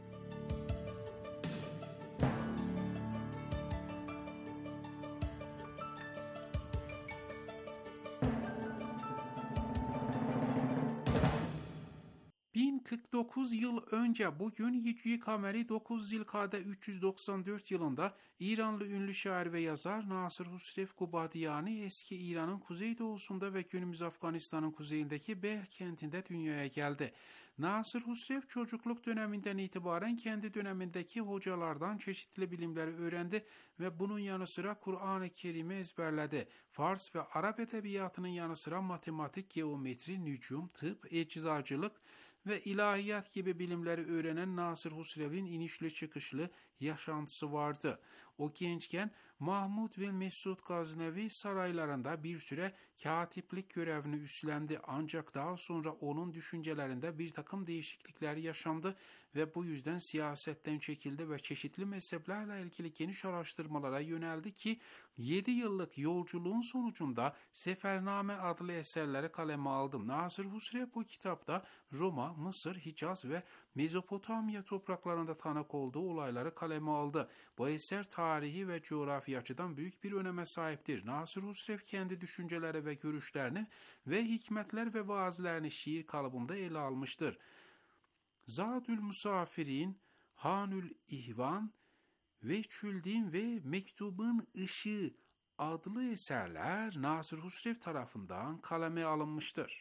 ...49 yıl önce bugün Hicri Kameri 9 Zilkade 394 yılında İranlı ünlü şair ve yazar Nasır Husrev Kubadiyani eski İran'ın kuzeydoğusunda ve günümüz Afganistan'ın kuzeyindeki Belh kentinde dünyaya geldi. Nasır Husrev çocukluk döneminden itibaren kendi dönemindeki hocalardan çeşitli bilimleri öğrendi ve bunun yanı sıra Kur'an-ı Kerim'i ezberledi. Fars ve Arap edebiyatının yanı sıra matematik, geometri, nücum, tıp, eczacılık ve ilahiyat gibi bilimleri öğrenen Nasır Husrev'in inişli çıkışlı yaşantısı vardı. O gençken Mahmud ve Mesud Gaznevi saraylarında bir süre katiplik görevini üstlendi ancak daha sonra onun düşüncelerinde bir takım değişiklikler yaşandı ve bu yüzden siyasetten çekildi ve çeşitli mezheplerle ilgili geniş araştırmalara yöneldi ki 7 yıllık yolculuğun sonucunda Sefername adlı eserleri kaleme aldı. Nasır Husrev bu kitapta Roma, Mısır, Hicaz ve Mezopotamya topraklarında tanık olduğu olayları kaleme aldı. Bu eser tarihi ve coğrafi açıdan büyük bir öneme sahiptir. Nasır Husrev kendi düşünceleri ve görüşlerini ve hikmetler ve vaazlerini şiir kalıbında ele almıştır. Zadül Musafirin, Hanül İhvan, Veçüldin ve Mektubun Işığı adlı eserler Nasır Husrev tarafından kaleme alınmıştır.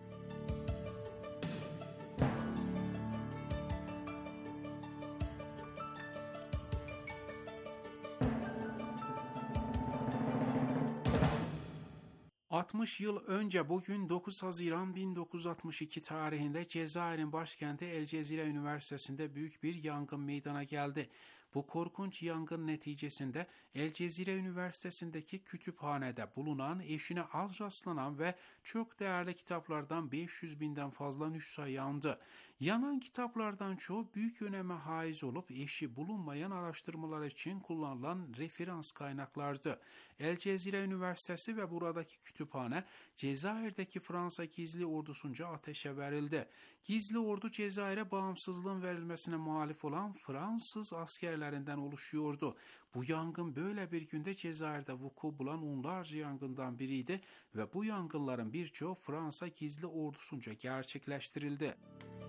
...60 yıl önce bugün 9 Haziran 1962 tarihinde Cezayir'in başkenti El Cezire Üniversitesi'nde büyük bir yangın meydana geldi. Bu korkunç yangın neticesinde El Cezire Üniversitesi'ndeki kütüphanede bulunan eşine az rastlanan ve çok değerli kitaplardan 500 binden fazla nüsha yandı. Yanan kitaplardan çoğu büyük öneme haiz olup eşi bulunmayan araştırmalar için kullanılan referans kaynaklardı. El Cezire Üniversitesi ve buradaki kütüphane Cezayir'deki Fransa gizli ordusunca ateşe verildi. Gizli ordu Cezayir'e bağımsızlığın verilmesine muhalif olan Fransız askerlerinden oluşuyordu. Bu yangın böyle bir günde Cezayir'de vuku bulan onlarca yangından biriydi ve bu yangınların birçoğu Fransa gizli ordusunca gerçekleştirildi.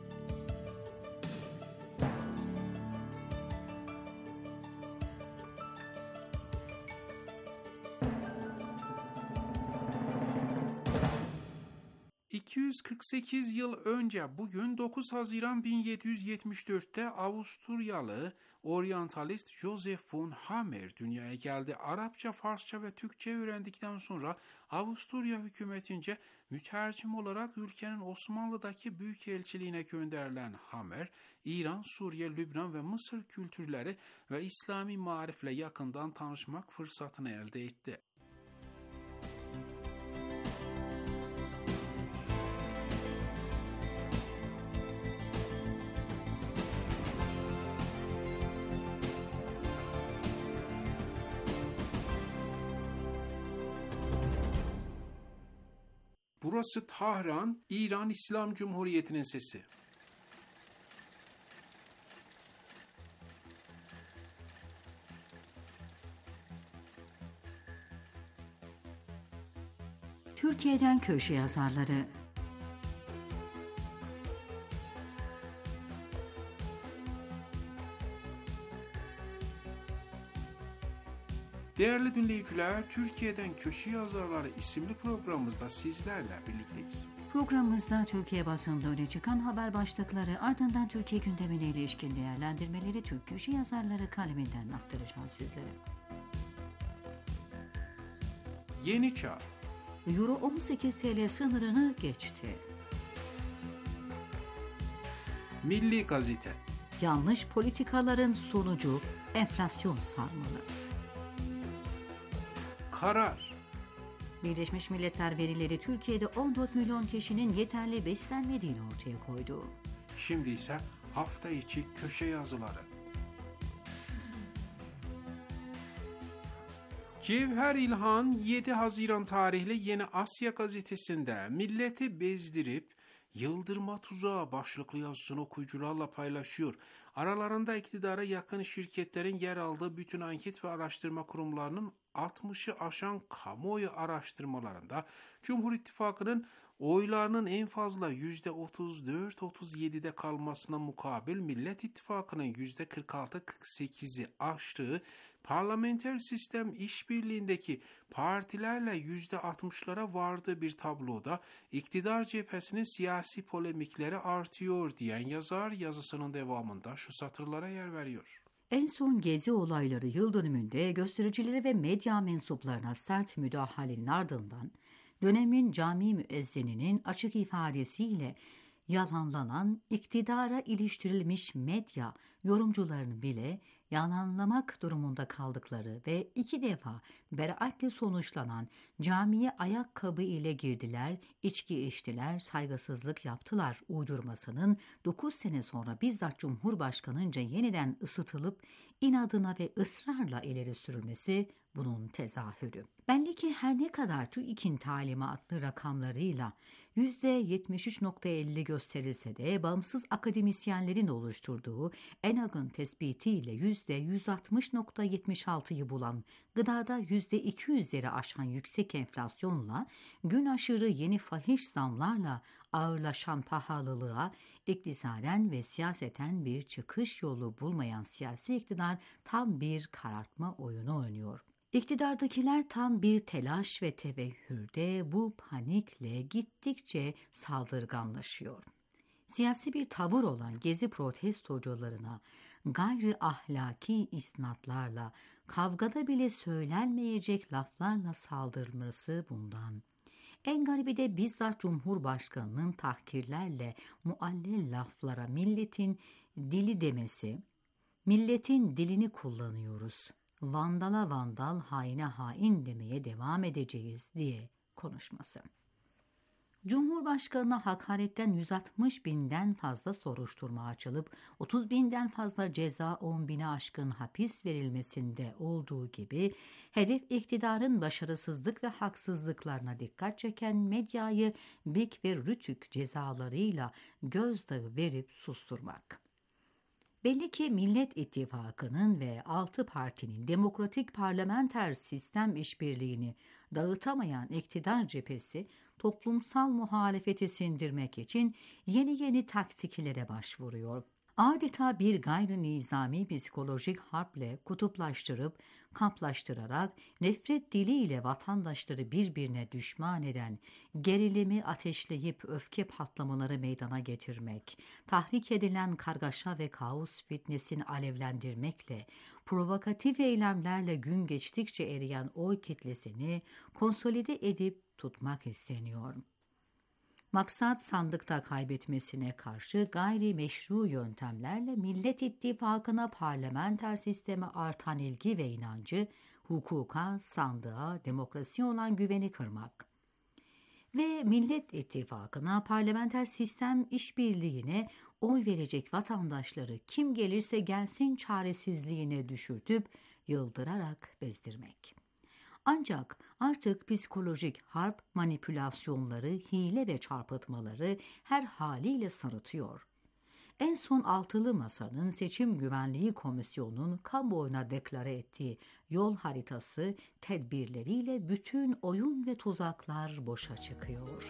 ...248 yıl önce bugün 9 Haziran 1774'te Avusturyalı oryantalist Joseph von Hammer dünyaya geldi. Arapça, Farsça ve Türkçe öğrendikten sonra Avusturya hükümetince mütercim olarak ülkenin Osmanlı'daki büyükelçiliğine gönderilen Hammer, İran, Suriye, Lübnan ve Mısır kültürleri ve İslami marifle yakından tanışmak fırsatını elde etti. Burası Tahran, İran İslam Cumhuriyeti'nin sesi. Türkiye'den köşe yazarları. Değerli dinleyiciler, Türkiye'den Köşe Yazarları isimli programımızda sizlerle birlikteyiz. Programımızda Türkiye basınında öne çıkan haber başlıkları, ardından Türkiye gündemine ilişkin değerlendirmeleri Türk köşe yazarları kaleminden aktaracağız sizlere. Yeni Çağ. Euro 18 TL sınırını geçti. Milli Gazete. Yanlış politikaların sonucu enflasyon sarmalı. Karar. Birleşmiş Milletler verileri Türkiye'de 14 milyon kişinin yeterli beslenmediğini ortaya koydu. Şimdi ise hafta içi köşe yazıları. Cevher İlhan 7 Haziran tarihli Yeni Asya gazetesinde milleti bezdirip yıldırma tuzağı başlıklı yazısını okuyucularla paylaşıyor. Aralarında iktidara yakın şirketlerin yer aldığı bütün anket ve araştırma kurumlarının 60'ı aşan kamuoyu araştırmalarında Cumhur İttifakı'nın oylarının en fazla %34-37'de kalmasına mukabil Millet İttifakı'nın %46-48'i aştığı, parlamenter sistem işbirliğindeki partilerle %60'lara vardığı bir tabloda iktidar cephesinin siyasi polemikleri artıyor diyen yazar yazısının devamında şu satırlara yer veriyor. En son Gezi olayları yıl dönümünde göstericilere ve medya mensuplarına sert müdahalenin ardından dönemin cami müezzininin açık ifadesiyle yalanlanan, iktidara iliştirilmiş medya yorumcularının bile yalanlamak durumunda kaldıkları ve 2 defa beraatle sonuçlanan camiye ayakkabı ile girdiler, içki içtiler, saygısızlık yaptılar uydurmasının 9 sene sonra bizzat Cumhurbaşkanınca yeniden ısıtılıp inadına ve ısrarla ileri sürülmesi bunun tezahürü. Belli ki her ne kadar TÜİK'in talimatlı rakamlarıyla %73.50 gösterilse de bağımsız akademisyenlerin oluşturduğu ENAG'ın tespitiyle %160.76'yı bulan, gıdada %200'leri aşan yüksek enflasyonla, gün aşırı yeni fahiş zamlarla ağırlaşan pahalılığa, iktisaden ve siyaseten bir çıkış yolu bulmayan siyasi iktidar tam bir karartma oyunu oynuyor. İktidardakiler tam bir telaş ve tevehhürde bu panikle gittikçe saldırganlaşıyor. Siyasi bir tavır olan Gezi protestocularına gayri ahlaki isnatlarla, kavgada bile söylenmeyecek laflarla saldırması bundan. En garibi de bizzat Cumhurbaşkanı'nın tahkirlerle muallel laflara milletin dili demesi, milletin dilini kullanıyoruz, vandala vandal, haine hain demeye devam edeceğiz diye konuşması. Cumhurbaşkanına hakaretten 160.000'den fazla soruşturma açılıp 30.000'den fazla ceza, 10.000'e aşkın hapis verilmesinde olduğu gibi hedef iktidarın başarısızlık ve haksızlıklarına dikkat çeken medyayı BİK ve RTÜK cezalarıyla gözdağı verip susturmak. Belli ki Millet İttifakı'nın ve 6 partinin demokratik parlamenter sistem işbirliğini dağıtamayan iktidar cephesi toplumsal muhalefeti sindirmek için yeni taktiklere başvuruyor. Adeta bir gayri nizami psikolojik harple kutuplaştırıp, kamplaştırarak nefret diliyle vatandaşları birbirine düşman eden, gerilimi ateşleyip öfke patlamaları meydana getirmek, tahrik edilen kargaşa ve kaos fitnesini alevlendirmekle, provokatif eylemlerle gün geçtikçe eriyen oy kitlesini konsolide edip tutmak isteniyor. Maksat sandıkta kaybetmesine karşı gayri meşru yöntemlerle Millet İttifakı'na, parlamenter sisteme artan ilgi ve inancı, hukuka, sandığa, demokrasiye olan güveni kırmak. Ve Millet İttifakı'na, parlamenter sistem işbirliğine oy verecek vatandaşları kim gelirse gelsin çaresizliğine düşürtüp yıldırarak bezdirmek. Ancak artık psikolojik harp manipülasyonları, hile ve çarpıtmaları her haliyle sırıtıyor. En son altılı masanın Seçim Güvenliği Komisyonu'nun kamuoyuna deklare ettiği yol haritası tedbirleriyle bütün oyun ve tuzaklar boşa çıkıyor.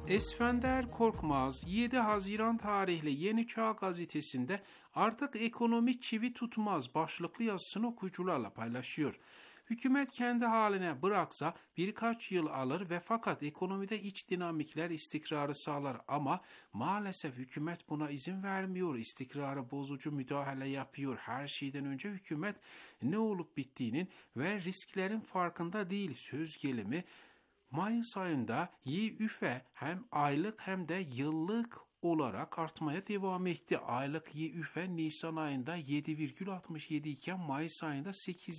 Esfender Korkmaz 7 Haziran tarihli Yeni Çağ gazetesinde "Artık ekonomi çivi tutmaz" başlıklı yazısını okuyucularla paylaşıyor. Hükümet kendi haline bıraksa birkaç yıl alır ve fakat ekonomide iç dinamikler istikrarı sağlar ama maalesef hükümet buna izin vermiyor. İstikrarı bozucu müdahale yapıyor. Her şeyden önce hükümet ne olup bittiğinin ve risklerin farkında değil. Söz gelimi Mayıs ayında YÜFE hem aylık hem de yıllık olarak artmaya devam etti. Aylık YÜFE Nisan ayında 7,67 iken Mayıs ayında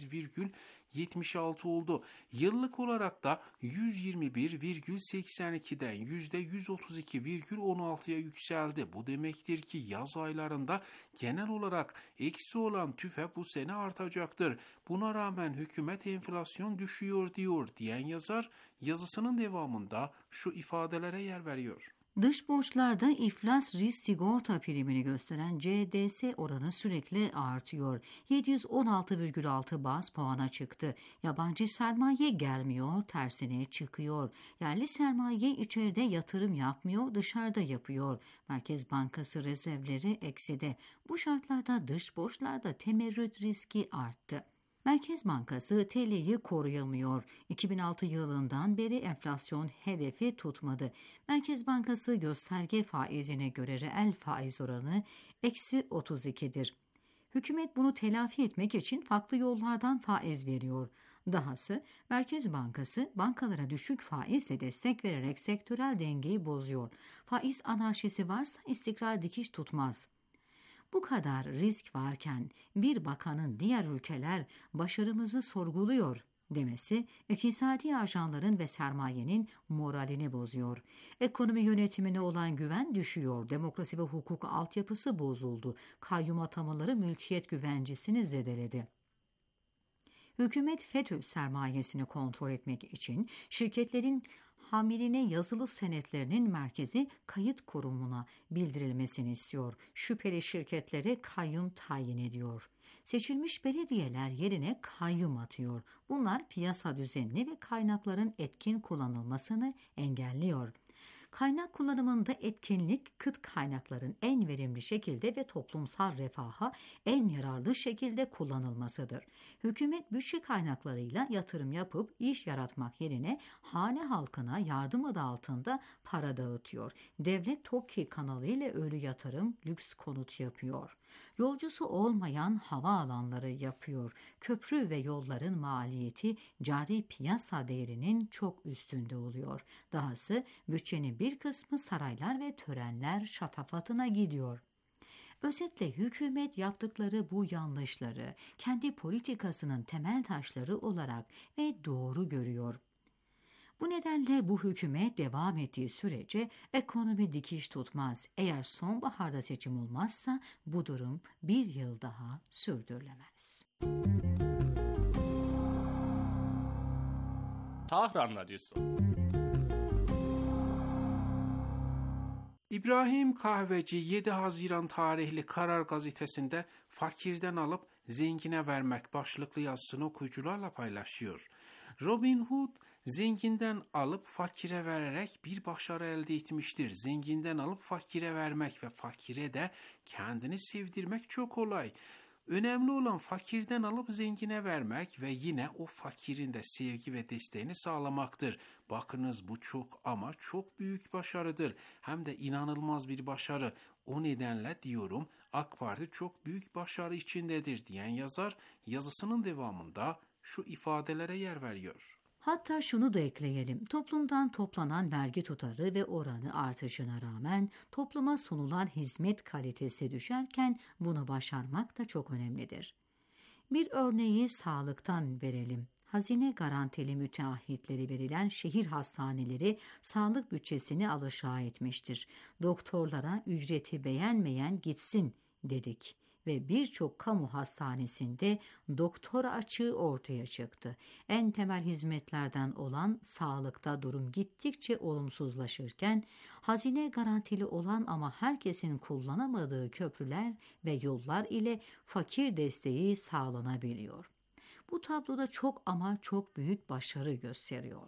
8,76 oldu. Yıllık olarak da 121,82'den %132,16'ya yükseldi. Bu demektir ki yaz aylarında genel olarak eksi olan tüfe bu sene artacaktır. Buna rağmen hükümet enflasyon düşüyor diyen yazar yazısının devamında şu ifadelere yer veriyor. Dış borçlarda iflas risk sigorta primini gösteren CDS oranı sürekli artıyor. 716,6 baz puana çıktı. Yabancı sermaye gelmiyor, tersine çıkıyor. Yerli sermaye içeride yatırım yapmıyor, dışarıda yapıyor. Merkez Bankası rezervleri ekside. Bu şartlarda dış borçlarda temerrüt riski arttı. Merkez Bankası TL'yi koruyamıyor. 2006 yılından beri enflasyon hedefi tutmadı. Merkez Bankası gösterge faizine göre reel faiz oranı -32'dir. Hükümet bunu telafi etmek için farklı yollardan faiz veriyor. Dahası Merkez Bankası bankalara düşük faizle destek vererek sektörel dengeyi bozuyor. Faiz anarşisi varsa istikrar dikiş tutmaz. Bu kadar risk varken bir bakanın diğer ülkeler başarımızı sorguluyor demesi iktisadi ajanların ve sermayenin moralini bozuyor. Ekonomi yönetimine olan güven düşüyor. Demokrasi ve hukuk altyapısı bozuldu. Kayyum atamaları mülkiyet güvencesini zedeledi. Hükümet FETÖ sermayesini kontrol etmek için şirketlerin hamiline yazılı senetlerinin merkezi kayıt kurumuna bildirilmesini istiyor. Şüpheli şirketlere kayyum tayin ediyor. Seçilmiş belediyeler yerine kayyum atıyor. Bunlar piyasa düzenini ve kaynakların etkin kullanılmasını engelliyor. Kaynak kullanımında etkinlik, kıt kaynakların en verimli şekilde ve toplumsal refaha en yararlı şekilde kullanılmasıdır. Hükümet bütçe kaynaklarıyla yatırım yapıp iş yaratmak yerine hane halkına yardım adı altında para dağıtıyor. Devlet TOKİ kanalıyla ölü yatırım, lüks konut yapıyor. Yolcusu olmayan havaalanları yapıyor. Köprü ve yolların maliyeti cari piyasa değerinin çok üstünde oluyor. Dahası bütçenin bir kısmı saraylar ve törenler şatafatına gidiyor. Özetle hükümet yaptıkları bu yanlışları kendi politikasının temel taşları olarak ve doğru görüyor. Bu nedenle bu hükümet devam ettiği sürece ekonomi dikiş tutmaz. Eğer sonbaharda seçim olmazsa bu durum bir yıl daha sürdürülemez. Tahran Radyosu. İbrahim Kahveci 7 Haziran tarihli Karar gazetesinde "Fakirden alıp zengine vermek" başlıklı yazısını okuyucularla paylaşıyor. Robin Hood zenginden alıp fakire vererek bir başarı elde etmiştir. Zenginden alıp fakire vermek ve fakire de kendini sevdirmek çok kolay. Önemli olan fakirden alıp zengine vermek ve yine o fakirin de sevgi ve desteğini sağlamaktır. Bakınız bu çok ama çok büyük başarıdır. Hem de inanılmaz bir başarı. O nedenle diyorum AK Parti çok büyük başarı içindedir diyen yazar yazısının devamında şu ifadelere yer veriyor. Hatta şunu da ekleyelim. Toplumdan toplanan vergi tutarı ve oranı artışına rağmen topluma sunulan hizmet kalitesi düşerken bunu başarmak da çok önemlidir. Bir örneği sağlıktan verelim. Hazine garantili müteahhitleri verilen şehir hastaneleri sağlık bütçesini alaşağı etmiştir. Doktorlara ücreti beğenmeyen gitsin dedik. Ve birçok kamu hastanesinde doktor açığı ortaya çıktı. En temel hizmetlerden olan sağlıkta durum gittikçe olumsuzlaşırken, hazine garantili olan ama herkesin kullanamadığı köprüler ve yollar ile fakir desteği sağlanabiliyor. Bu tabloda çok ama çok büyük başarı gösteriyor.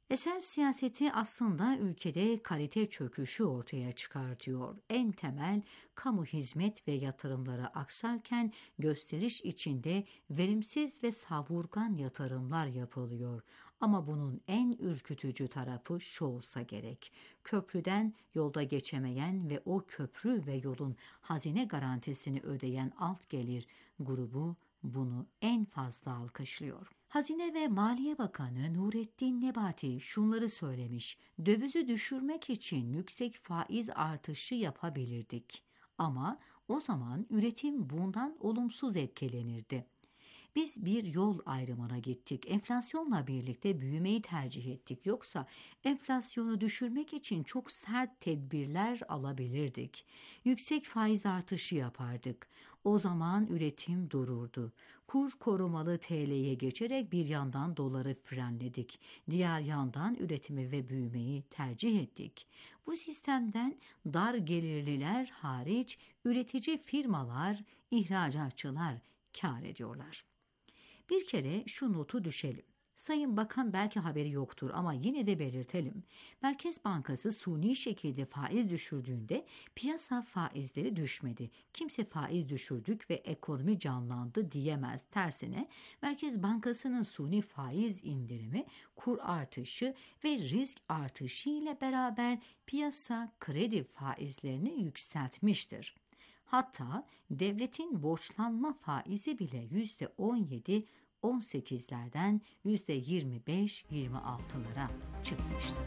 Eser siyaseti aslında ülkede kalite çöküşü ortaya çıkartıyor. En temel kamu hizmet ve yatırımları aksarken gösteriş içinde verimsiz ve savurgan yatırımlar yapılıyor. Ama bunun en ürkütücü tarafı şu olsa gerek. Köprüden yolda geçemeyen ve o köprü ve yolun hazine garantisini ödeyen alt gelir grubu bunu en fazla alkışlıyor. Hazine ve Maliye Bakanı Nurettin Nebati şunları söylemiş: dövizi düşürmek için yüksek faiz artışı yapabilirdik. Ama o zaman üretim bundan olumsuz etkilenirdi. Biz bir yol ayrımına gittik. Enflasyonla birlikte büyümeyi tercih ettik. Yoksa enflasyonu düşürmek için çok sert tedbirler alabilirdik. Yüksek faiz artışı yapardık. O zaman üretim dururdu. Kur korumalı TL'ye geçerek bir yandan doları frenledik. Diğer yandan üretimi ve büyümeyi tercih ettik. Bu sistemden dar gelirliler hariç üretici firmalar, ihracatçılar kâr ediyorlar. Bir kere şu notu düşelim. Sayın Bakan belki haberi yoktur ama yine de belirtelim. Merkez Bankası suni şekilde faiz düşürdüğünde piyasa faizleri düşmedi. Kimse faiz düşürdük ve ekonomi canlandı diyemez. Tersine Merkez Bankası'nın suni faiz indirimi, kur artışı ve risk artışı ile beraber piyasa kredi faizlerini yükseltmiştir. Hatta devletin borçlanma faizi bile %17-18'lerden %25-26'lara çıkmıştır.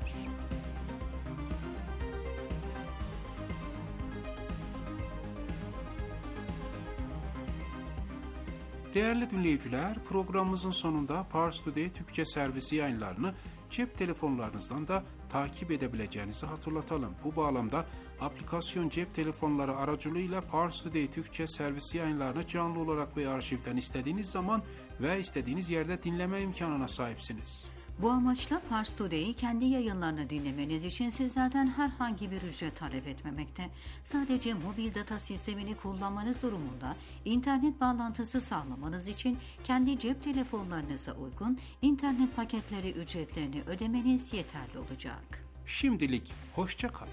Değerli dinleyiciler, programımızın sonunda Pars Today Türkçe servisi yayınlarını cep telefonlarınızdan da takip edebileceğinizi hatırlatalım. Bu bağlamda aplikasyon cep telefonları aracılığıyla Pars Today Türkçe servisi yayınlarını canlı olarak ve arşivden istediğiniz zaman ve istediğiniz yerde dinleme imkanına sahipsiniz. Bu amaçla Pars Today'i kendi yayınlarını dinlemeniz için sizlerden herhangi bir ücret talep etmemekte. Sadece mobil data sistemini kullanmanız durumunda internet bağlantısı sağlamanız için kendi cep telefonlarınıza uygun internet paketleri ücretlerini ödemeniz yeterli olacak. Şimdilik hoşça kalın.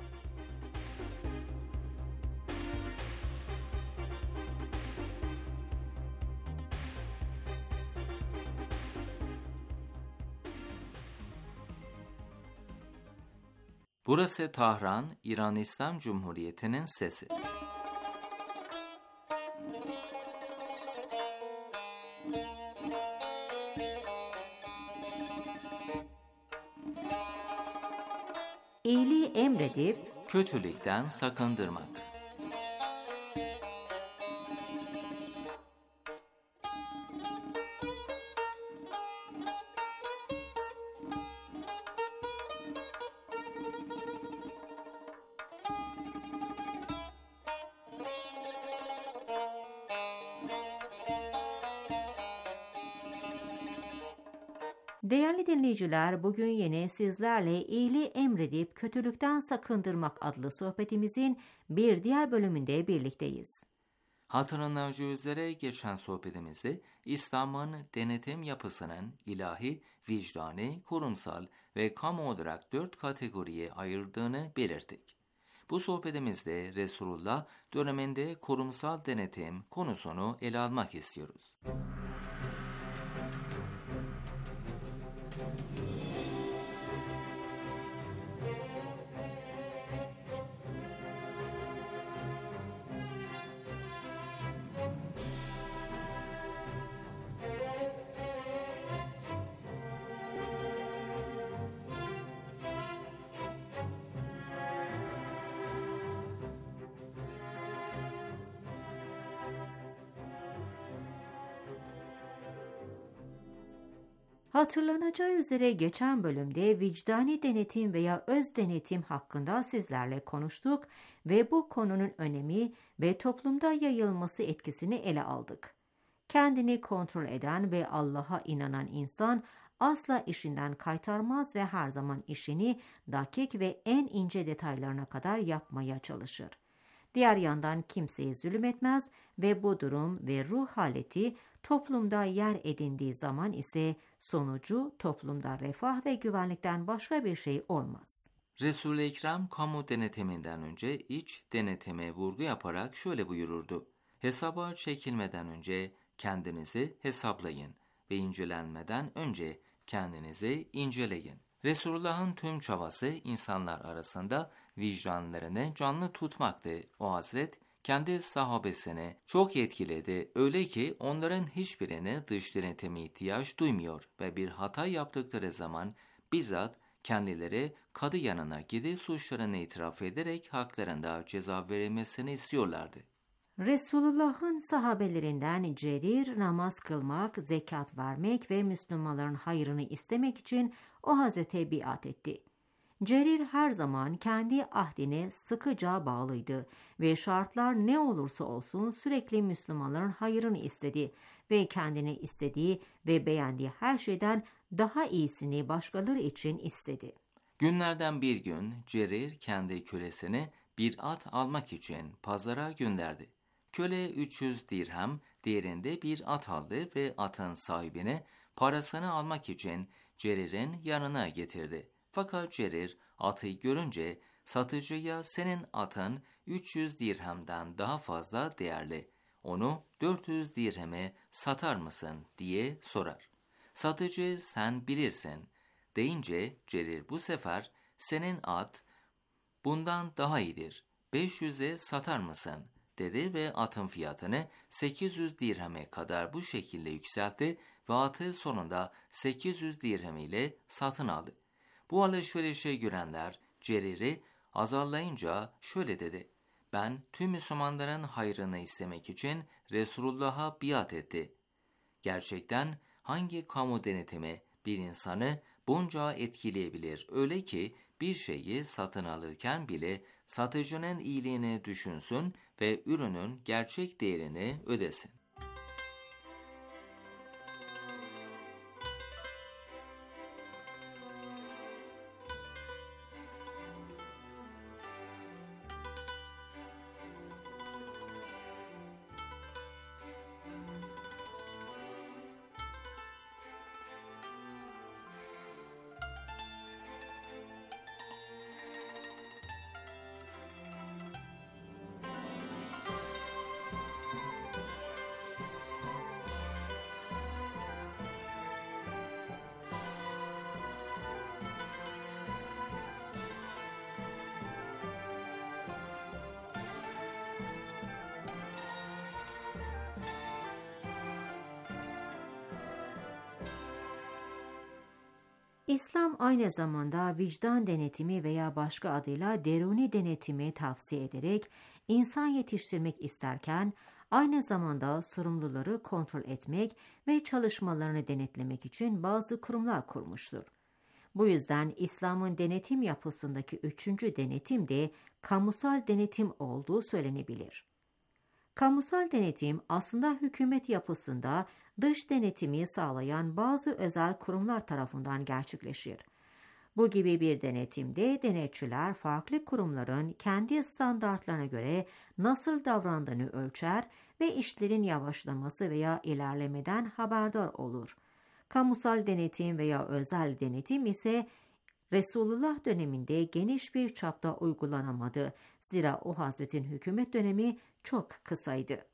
Burası Tahran, İran İslam Cumhuriyeti'nin sesi. İyiliği emredip Kötülükten sakındırmak. Değerli dinleyiciler, bugün yine sizlerle iyiliği emredip kötülükten sakındırmak adlı sohbetimizin bir diğer bölümünde birlikteyiz. Hatırlanacağı üzere geçen sohbetimizde İslam'ın denetim yapısının ilahi, vicdani, kurumsal ve kamu olarak 4 kategoriye ayırdığını belirttik. Bu sohbetimizde Resulullah döneminde kurumsal denetim konusunu ele almak istiyoruz. Hatırlanacağı üzere geçen bölümde vicdani denetim veya öz denetim hakkında sizlerle konuştuk ve bu konunun önemi ve toplumda yayılması etkisini ele aldık. Kendini kontrol eden ve Allah'a inanan insan asla işinden kaytarmaz ve her zaman işini dakik ve en ince detaylarına kadar yapmaya çalışır. Diğer yandan kimseye zulüm etmez ve bu durum ve ruh haleti toplumda yer edindiği zaman ise Sonucu toplumda refah ve güvenlikten başka bir şey olmaz. Resul-i Ekrem kamu denetiminden önce iç denetime vurgu yaparak şöyle buyururdu. Hesaba çekilmeden önce kendinizi hesaplayın ve incelenmeden önce kendinizi inceleyin. Resulullah'ın tüm çabası insanlar arasında vicdanlarını canlı tutmaktı. O Hazret kendi sahabesini çok etkiledi. Öyle ki onların hiçbirine dış denetime ihtiyaç duymuyor ve bir hata yaptıkları zaman bizzat kendileri kadı yanına gidip suçlarını itiraf ederek haklarında ceza verilmesini istiyorlardı. Resulullah'ın sahabelerinden Cerir namaz kılmak, zekat vermek ve Müslümanların hayrını istemek için o Hazrete biat etti. Cerir her zaman kendi ahdine sıkıca bağlıydı ve şartlar ne olursa olsun sürekli Müslümanların hayrını istedi ve kendine istediği ve beğendiği her şeyden daha iyisini başkaları için istedi. Günlerden bir gün Cerir kendi kölesini bir at almak için pazara gönderdi. Köle 300 dirhem değerinde bir at aldı ve atın sahibine parasını almak için Cerir'in yanına getirdi. Fakat Cerir atı görünce satıcıya senin atın 300 dirhemden daha fazla değerli. Onu 400 dirheme satar mısın diye sorar. Satıcı sen bilirsin deyince Cerir bu sefer senin at bundan daha iyidir. 500'e satar mısın dedi ve atın fiyatını 800 dirheme kadar bu şekilde yükseltti ve atı sonunda 800 dirhem ile satın aldı. Bu alışverişe görenler Cerir'i azarlayınca şöyle dedi. Ben tüm Müslümanların hayrını istemek için Resulullah'a biat etti. Gerçekten hangi kamu denetimi bir insanı bunca etkileyebilir? Öyle ki bir şeyi satın alırken bile satıcının iyiliğini düşünsün ve ürünün gerçek değerini ödesin. İslam aynı zamanda vicdan denetimi veya başka adıyla deruni denetimi tavsiye ederek insan yetiştirmek isterken aynı zamanda sorumluları kontrol etmek ve çalışmalarını denetlemek için bazı kurumlar kurmuştur. Bu yüzden İslam'ın denetim yapısındaki üçüncü denetim de kamusal denetim olduğu söylenebilir. Kamusal denetim aslında hükümet yapısında dış denetimi sağlayan bazı özel kurumlar tarafından gerçekleşir. Bu gibi bir denetimde denetçiler farklı kurumların kendi standartlarına göre nasıl davrandığını ölçer ve işlerin yavaşlaması veya ilerlemeden haberdar olur. Kamusal denetim veya özel denetim ise Resulullah döneminde geniş bir çapta uygulanamadı. Zira o Hazretin hükümet dönemi çok kısaydı.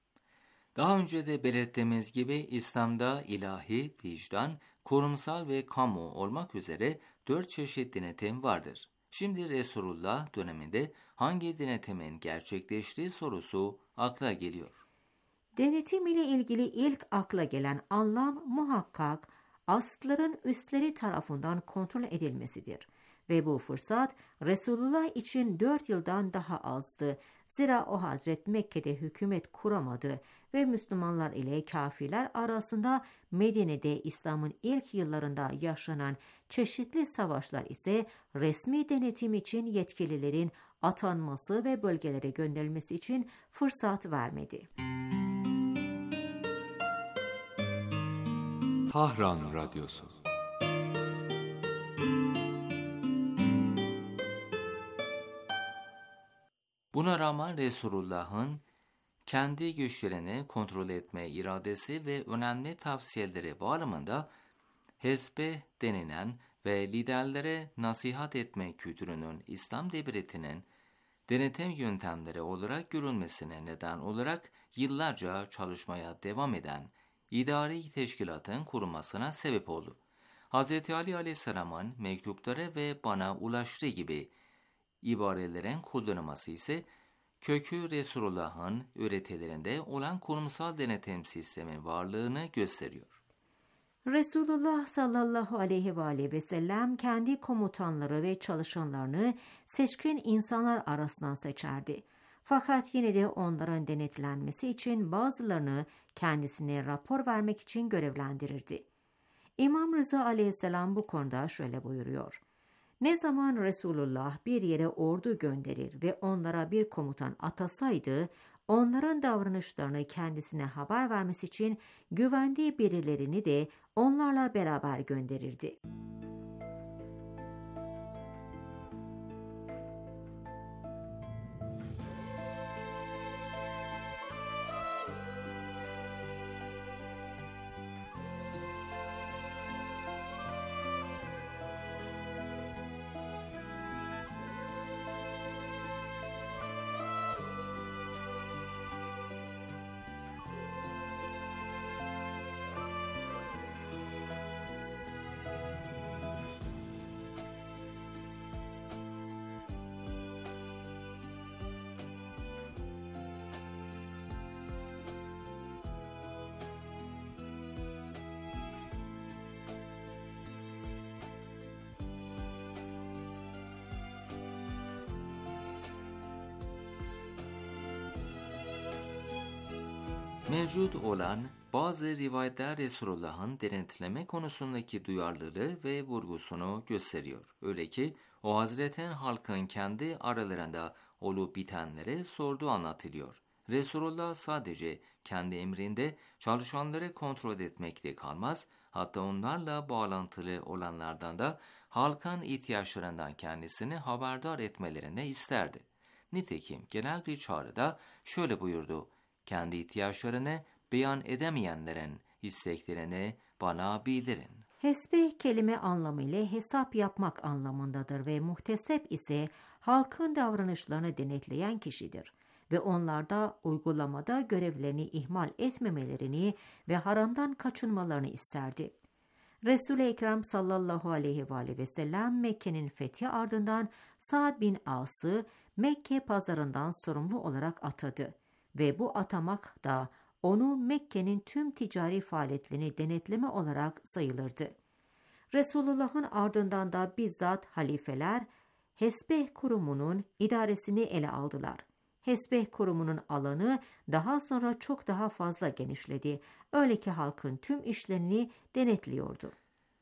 Daha önce de belirttiğimiz gibi İslam'da ilahi, vicdan, kurumsal ve kamu olmak üzere 4 çeşit denetim vardır. Şimdi Resulullah döneminde hangi denetimin gerçekleştiği sorusu akla geliyor. Denetim ile ilgili ilk akla gelen anlam muhakkak asların üstleri tarafından kontrol edilmesidir. Ve bu fırsat Resulullah için 4 yıldan daha azdı. Zira o Hazret Mekke'de hükümet kuramadı ve Müslümanlar ile kafirler arasında Medine'de İslam'ın ilk yıllarında yaşanan çeşitli savaşlar ise resmi denetim için yetkililerin atanması ve bölgelere gönderilmesi için fırsat vermedi. Tahran Radyosu. Buna rağmen Resulullah'ın kendi güçlerini kontrol etme iradesi ve önemli tavsiyeleri bağlamında hesbeh denilen ve liderlere nasihat etme kültürünün İslam devletinin denetim yöntemleri olarak görülmesine neden olarak yıllarca çalışmaya devam eden idari teşkilatın kurulmasına sebep oldu. Hz. Ali Aleyhisselam'ın mektupları ve bana ulaştığı gibi ibarelerin kullanılması ise kökü Resulullah'ın öğretilerinde olan kurumsal denetim sistemin varlığını gösteriyor. Resulullah sallallahu aleyhi ve sellem kendi komutanları ve çalışanlarını seçkin insanlar arasından seçerdi. Fakat yine de onların denetlenmesi için bazılarını kendisine rapor vermek için görevlendirirdi. İmam Rıza aleyhisselam bu konuda şöyle buyuruyor. Ne zaman Resulullah bir yere ordu gönderir ve onlara bir komutan atasaydı, onların davranışlarını kendisine haber vermesi için güvendiği birilerini de onlarla beraber gönderirdi. Mevcut olan bazı rivayetler Resulullah'ın denetleme konusundaki duyarlılığı ve vurgusunu gösteriyor. Öyle ki o Hazretin halkın kendi aralarında olup bitenleri sorduğu anlatılıyor. Resulullah sadece kendi emrinde çalışanları kontrol etmekte kalmaz, hatta onlarla bağlantılı olanlardan da halkın ihtiyaçlarından kendisini haberdar etmelerini isterdi. Nitekim genel bir çağrıda şöyle buyurdu: kendi ihtiyaçlarını beyan edemeyenlerin isteklerini bana bildirin. Hesbeh kelime anlamıyla hesap yapmak anlamındadır ve muhtesep ise halkın davranışlarını denetleyen kişidir ve onlarda uygulamada görevlerini ihmal etmemelerini ve haramdan kaçınmalarını isterdi. Resul-i Ekrem sallallahu aleyhi ve sellem Mekke'nin fethi ardından Sa'd bin As'ı Mekke pazarından sorumlu olarak atadı ve bu atamak da onu Mekke'nin tüm ticari faaliyetlerini denetleme olarak sayılırdı. Resulullah'ın ardından da bizzat halifeler Hesbeh kurumunun idaresini ele aldılar. Hesbeh kurumunun alanı daha sonra çok daha fazla genişledi. Öyle ki halkın tüm işlerini denetliyordu.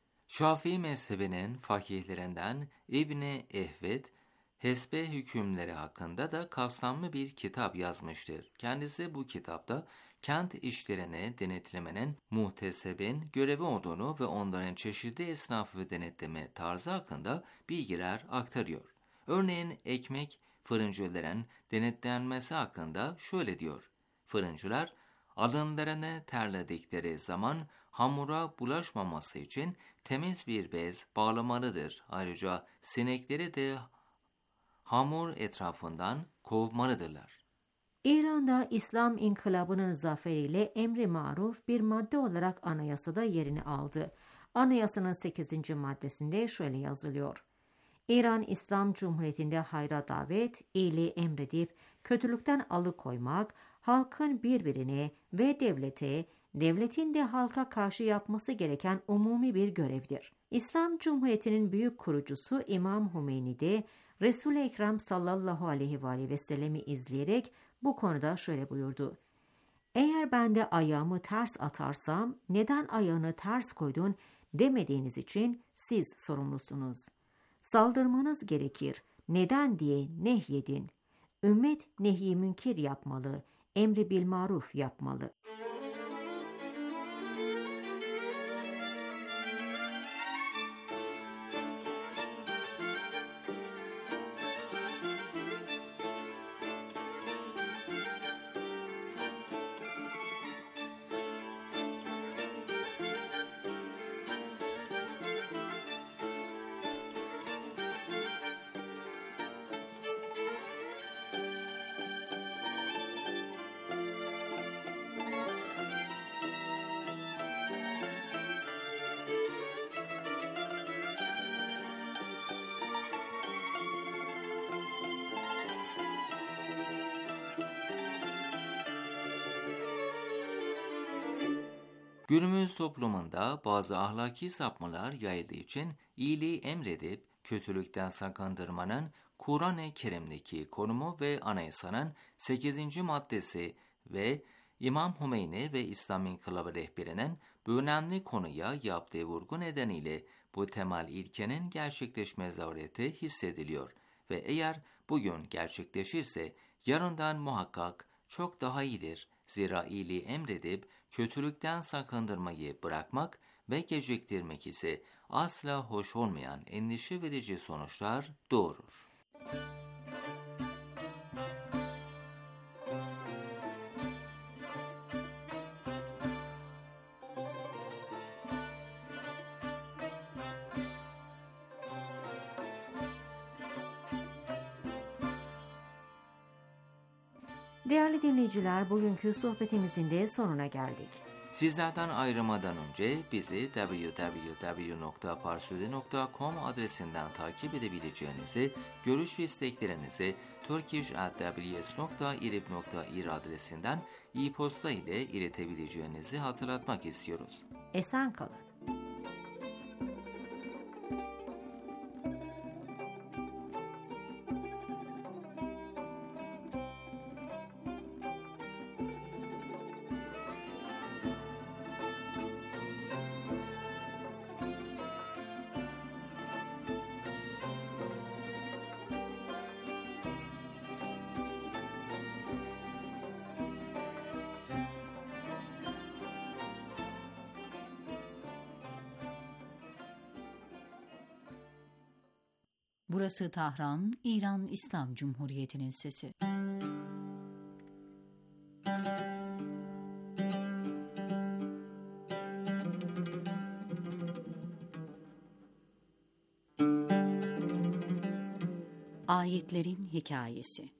Şafii mezhebinin fakihlerinden İbni Ehved, hesbe hükümleri hakkında da kapsamlı bir kitap yazmıştır. Kendisi bu kitapta kent işlerini denetlemenin muhtesebin görevi olduğunu ve onların çeşitli esnafı denetleme tarzı hakkında bilgiler aktarıyor. Örneğin ekmek fırıncıların denetlenmesi hakkında şöyle diyor: fırıncılar alınlarını terledikleri zaman hamura bulaşmaması için temiz bir bez bağlamalıdır. Ayrıca sinekleri de hamur etrafından kovmalıdırlar. İran'da İslam İnkılabı'nın zaferiyle emri maruf bir madde olarak anayasada yerini aldı. Anayasanın 8. maddesinde şöyle yazılıyor: İran İslam Cumhuriyeti'nde hayra davet, iyiliği emredip kötülükten alıkoymak, halkın birbirine ve devlete, devletin de halka karşı yapması gereken umumi bir görevdir. İslam Cumhuriyeti'nin büyük kurucusu İmam Hümeyni de Resul-i Ekrem sallallahu aleyhi ve sellem'i izleyerek bu konuda şöyle buyurdu: Eğer ben de ayağımı ters atarsam neden ayağını ters koydun demediğiniz için siz sorumlusunuz. Saldırmanız gerekir, neden diye nehyedin. Ümmet nehy-i münkir yapmalı, emri bil maruf yapmalı. Günümüz toplumunda bazı ahlaki sapmalar yayıldığı için iyiliği emredip kötülükten sakındırmanın Kur'an-ı Kerim'deki konumu ve anayasanın 8. maddesi ve İmam Hümeyni ve İslam İnkılabı rehberinin bu önemli konuya yaptığı vurgu nedeniyle bu temel ilkenin gerçekleşme zarureti hissediliyor ve eğer bugün gerçekleşirse yarından muhakkak çok daha iyidir. Zira iyiliği emredip kötülükten sakındırmayı bırakmak ve geciktirmek ise asla hoş olmayan endişe verici sonuçlar doğurur. Değerli dinleyiciler, bugünkü sohbetimizin de sonuna geldik. Sizlerden ayrılmadan önce bizi www.parsude.com adresinden takip edebileceğinizi, görüş ve isteklerinizi turkish@ws.irib.ir adresinden e-posta ile iletebileceğinizi hatırlatmak istiyoruz. Esen kalın. Burası Tahran, İran İslam Cumhuriyeti'nin sesi. Ayetlerin Hikayesi.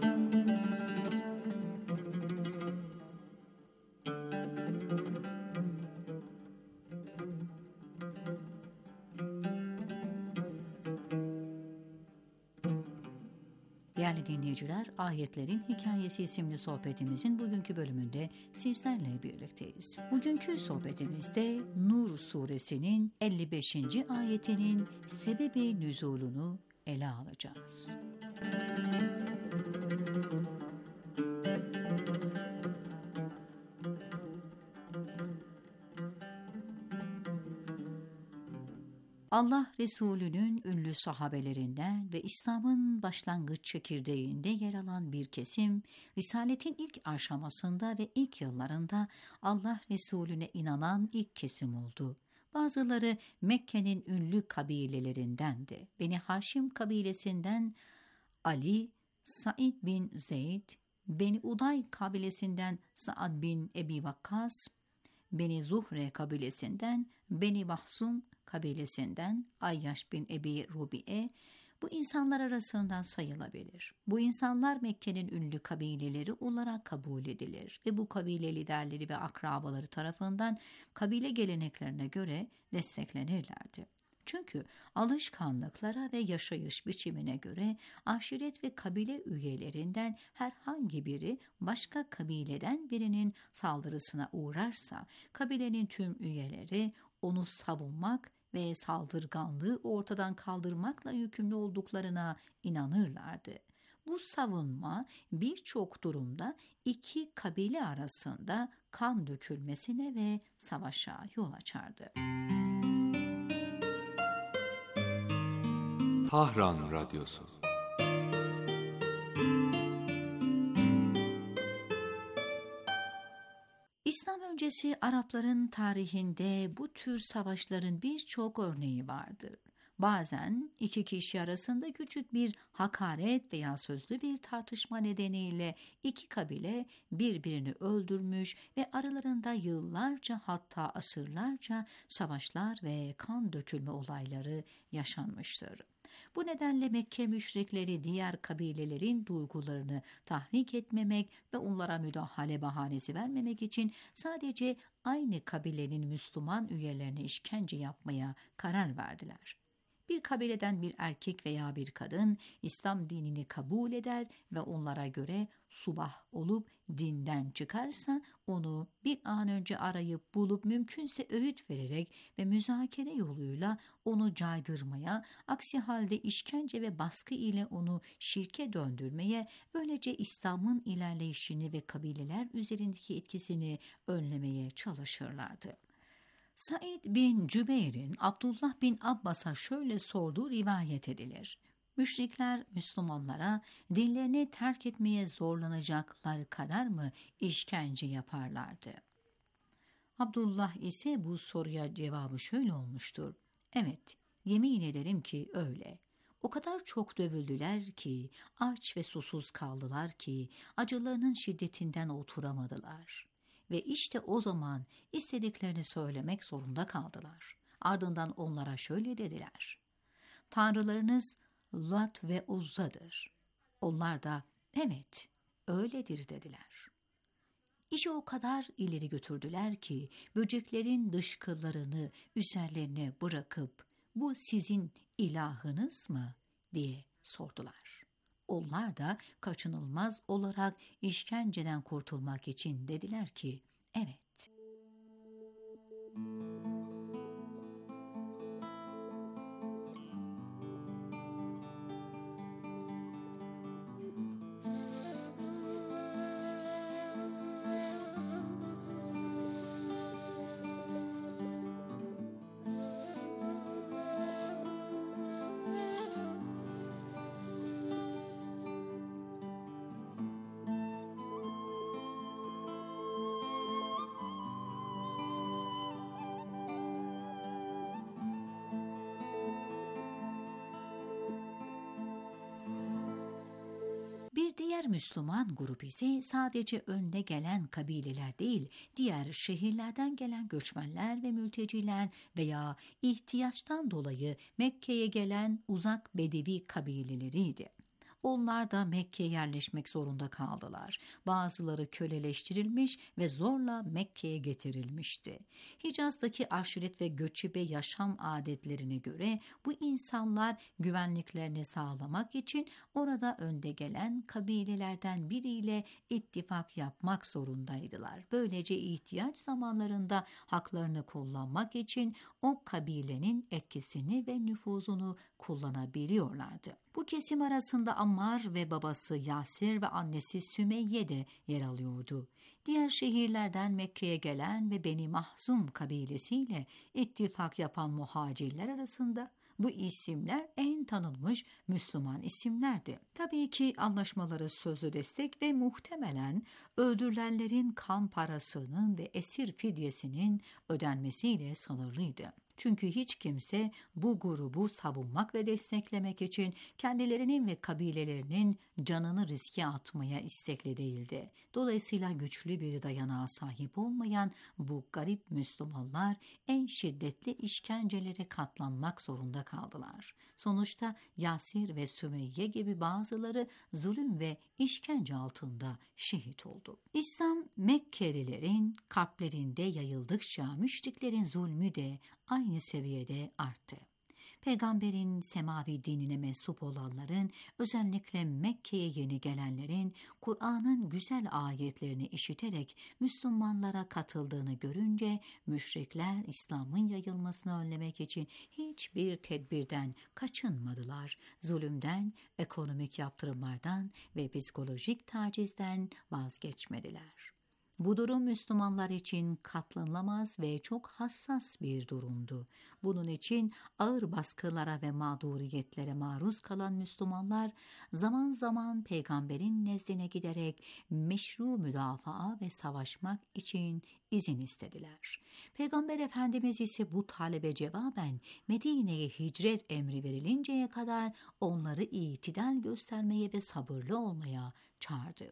Değerli dinleyiciler, Ayetlerin Hikayesi isimli sohbetimizin bugünkü bölümünde sizlerle birlikteyiz. Bugünkü sohbetimizde Nur suresinin 55. ayetinin sebebi nüzulunu ele alacağız. Allah Resulü'nün ünlü sahabelerinden ve İslam'ın başlangıç çekirdeğinde yer alan bir kesim, Risaletin ilk aşamasında ve ilk yıllarında Allah Resulüne inanan ilk kesim oldu. Bazıları Mekke'nin ünlü kabilelerindendi. Beni Haşim kabilesinden Ali, Said bin Zeyd, Beni Uday kabilesinden Sa'd bin Ebi Vakkas, Beni Zuhre kabilesinden Beni Mahsum kabilesinden Ayyaş bin Ebi Rubi'e bu insanlar arasından sayılabilir. Bu insanlar Mekke'nin ünlü kabileleri olarak kabul edilir ve bu kabile liderleri ve akrabaları tarafından kabile geleneklerine göre desteklenirlerdi. Çünkü alışkanlıklara ve yaşayış biçimine göre aşiret ve kabile üyelerinden herhangi biri başka kabileden birinin saldırısına uğrarsa kabilenin tüm üyeleri onu savunmak ve saldırganlığı ortadan kaldırmakla yükümlü olduklarına inanırlardı. Bu savunma birçok durumda iki kabile arasında kan dökülmesine ve savaşa yol açardı. Tahran Radyosu. İslam öncesi Arapların tarihinde bu tür savaşların birçok örneği vardır. Bazen iki kişi arasında küçük bir hakaret veya sözlü bir tartışma nedeniyle iki kabile birbirini öldürmüş ve aralarında yıllarca hatta asırlarca savaşlar ve kan dökülme olayları yaşanmıştır. Bu nedenle Mekke müşrikleri diğer kabilelerin duygularını tahrik etmemek ve onlara müdahale bahanesi vermemek için sadece aynı kabilenin Müslüman üyelerine işkence yapmaya karar verdiler. Bir kabileden bir erkek veya bir kadın İslam dinini kabul eder ve onlara göre subah olup dinden çıkarsa onu bir an önce arayıp bulup mümkünse öğüt vererek ve müzakere yoluyla onu caydırmaya, aksi halde işkence ve baskı ile onu şirke döndürmeye, böylece İslam'ın ilerleyişini ve kabileler üzerindeki etkisini önlemeye çalışırlardı. Said bin Cübeyr'in Abdullah bin Abbas'a şöyle sorduğu rivayet edilir. Müşrikler Müslümanlara dinlerini terk etmeye zorlanacakları kadar mı işkence yaparlardı? Abdullah ise bu soruya cevabı şöyle olmuştur. Evet, yemin ederim ki öyle. O kadar çok dövüldüler ki, aç ve susuz kaldılar ki, acılarının şiddetinden oturamadılar. Ve işte o zaman istediklerini söylemek zorunda kaldılar. Ardından onlara şöyle dediler. Tanrılarınız Lat ve Uzza'dır. Onlar da evet öyledir dediler. İşi o kadar ileri götürdüler ki böceklerin dışkılarını üzerlerine bırakıp bu sizin ilahınız mı diye sordular. Onlar da kaçınılmaz olarak işkenceden kurtulmak için dediler ki evet. Bir diğer Müslüman grup ise sadece önde gelen kabileler değil, diğer şehirlerden gelen göçmenler ve mülteciler veya ihtiyaçtan dolayı Mekke'ye gelen uzak Bedevi kabileleriydi. Onlar da Mekke'ye yerleşmek zorunda kaldılar. Bazıları köleleştirilmiş ve zorla Mekke'ye getirilmişti. Hicaz'daki aşiret ve göçebe yaşam adetlerine göre bu insanlar güvenliklerini sağlamak için orada önde gelen kabilelerden biriyle ittifak yapmak zorundaydılar. Böylece ihtiyaç zamanlarında haklarını kullanmak için o kabilenin etkisini ve nüfuzunu kullanabiliyorlardı. Bu kesim arasında Ammar ve babası Yasir ve annesi Sümeyye de yer alıyordu. Diğer şehirlerden Mekke'ye gelen ve Beni Mahzum kabilesiyle ittifak yapan muhacirler arasında bu isimler en tanınmış Müslüman isimlerdi. Tabii ki anlaşmaları sözlü destek ve muhtemelen öldürülenlerin kan parasının ve esir fidyesinin ödenmesiyle sınırlıydı. Çünkü hiç kimse bu grubu savunmak ve desteklemek için kendilerinin ve kabilelerinin canını riske atmaya istekli değildi. Dolayısıyla güçlü bir dayanağa sahip olmayan bu garip Müslümanlar en şiddetli işkencelere katlanmak zorunda kaldılar. Sonuçta Yasir ve Sümeyye gibi bazıları zulüm ve işkence altında şehit oldu. İslam Mekkelilerin kalplerinde yayıldıkça müşriklerin zulmü de aynı seviyede arttı. Peygamberin semavi dinine mensup olanların, özellikle Mekke'ye yeni gelenlerin Kur'an'ın güzel ayetlerini işiterek Müslümanlara katıldığını görünce müşrikler İslam'ın yayılmasını önlemek için hiçbir tedbirden kaçınmadılar. Zulümden, ekonomik yaptırımlardan ve psikolojik tacizden vazgeçmediler. Bu durum Müslümanlar için katlanılamaz ve çok hassas bir durumdu. Bunun için ağır baskılara ve mağduriyetlere maruz kalan Müslümanlar zaman zaman peygamberin nezdine giderek meşru müdafaa ve savaşmak için izin istediler. Peygamber Efendimiz ise bu talebe cevaben Medine'ye hicret emri verilinceye kadar onları itidal göstermeye ve sabırlı olmaya çağırdı.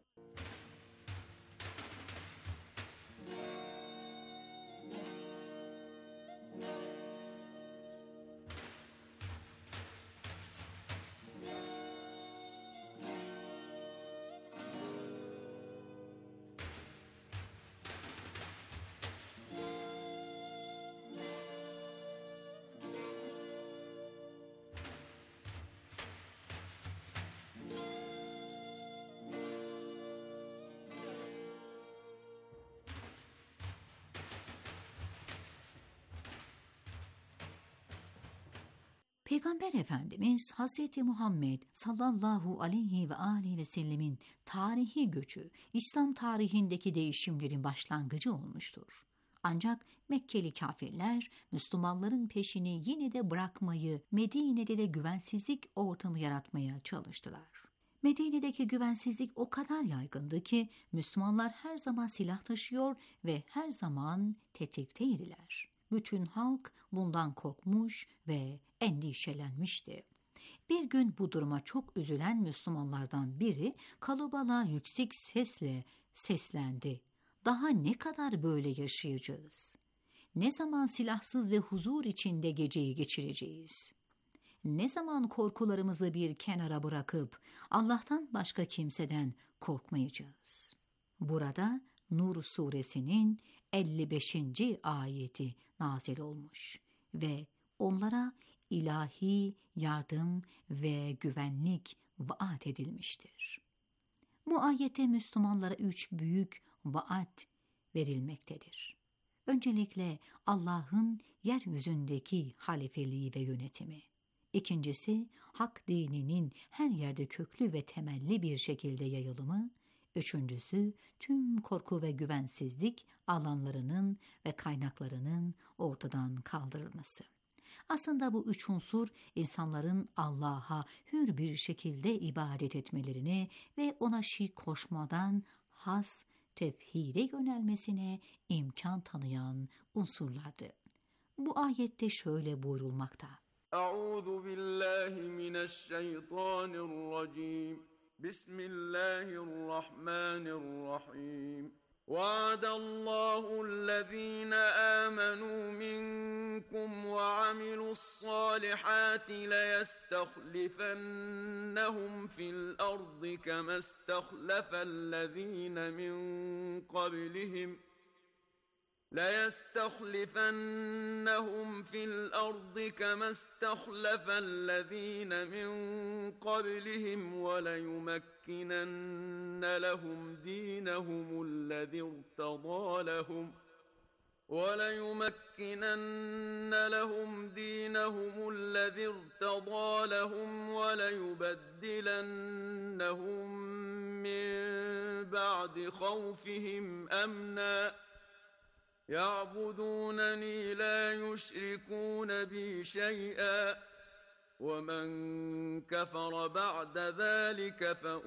Peygamber Efendimiz Hazreti Muhammed sallallahu aleyhi ve aleyhi ve sellemin tarihi göçü İslam tarihindeki değişimlerin başlangıcı olmuştur. Ancak Mekkeli kafirler Müslümanların peşini yine de bırakmayı, Medine'de de güvensizlik ortamı yaratmaya çalıştılar. Medine'deki güvensizlik o kadar yaygındı ki Müslümanlar her zaman silah taşıyor ve her zaman tetikteydiler. Bütün halk bundan korkmuş ve endişelenmişti. Bir gün bu duruma çok üzülen Müslümanlardan biri kalabalığa yüksek sesle seslendi. Daha ne kadar böyle yaşayacağız? Ne zaman silahsız ve huzur içinde geceyi geçireceğiz? Ne zaman korkularımızı bir kenara bırakıp Allah'tan başka kimseden korkmayacağız? Burada Nur suresinin 55. ayeti nazil olmuş ve onlara ilahi yardım ve güvenlik vaat edilmiştir. Bu ayette Müslümanlara 3 büyük vaat verilmektedir. Öncelikle Allah'ın yeryüzündeki halifeliği ve yönetimi. İkincisi, hak dininin her yerde köklü ve temelli bir şekilde yayılımı. Üçüncüsü, tüm korku ve güvensizlik alanlarının ve kaynaklarının ortadan kaldırılması. Aslında bu 3 unsur insanların Allah'a hür bir şekilde ibadet etmelerini ve ona şirk koşmadan has tevhide yönelmesine imkan tanıyan unsurlardı. Bu ayette şöyle buyurulmakta. Euzu billahi mineşşeytanirracim. Bismillahirrahmanirrahim. وعد الله الذين آمنوا منكم وعملوا الصالحات ليستخلفنهم في الأرض كما استخلف الذين من قبلهم وليمكنن لهم دينهم الذي ارتضى لهم وليبدلنهم من بعد خوفهم أمنا يعبدونني لا يشركون بي شيئا ومن كفر بعد ذلك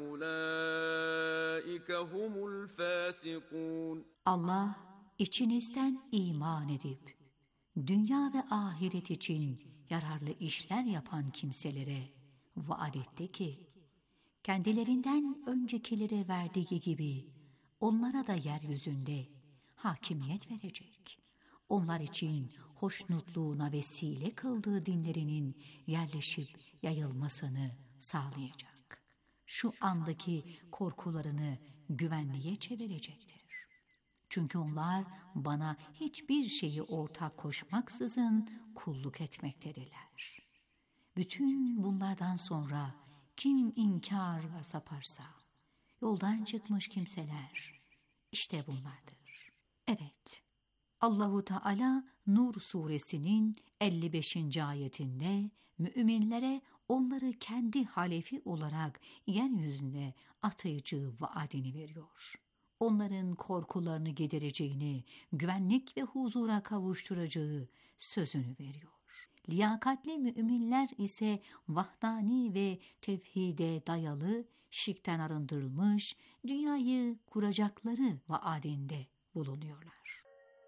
فأولئك هم الفاسقون. Allah içinizden iman edip dünya ve ahiret için yararlı işler yapan kimselere vaat etti ki kendilerinden öncekilere verdiği gibi onlara da yeryüzünde hakimiyet verecek. Onlar için hoşnutluğuna vesile kıldığı dinlerinin yerleşip yayılmasını sağlayacak. Şu andaki korkularını güvenliğe çevirecektir. Çünkü onlar bana hiçbir şeyi ortak koşmaksızın kulluk etmektedirler. Bütün bunlardan sonra kim inkar saparsa, yoldan çıkmış kimseler işte bunlardır. Evet, Allahu Teala Nur suresinin 55. ayetinde müminlere onları kendi halefi olarak yeryüzüne atayacağı vaadini veriyor. Onların korkularını gidereceğini, güvenlik ve huzura kavuşturacağı sözünü veriyor. Liyakatli müminler ise vahdani ve tevhide dayalı, şirkten arındırılmış, dünyayı kuracakları vaadinde bulunuyorlar.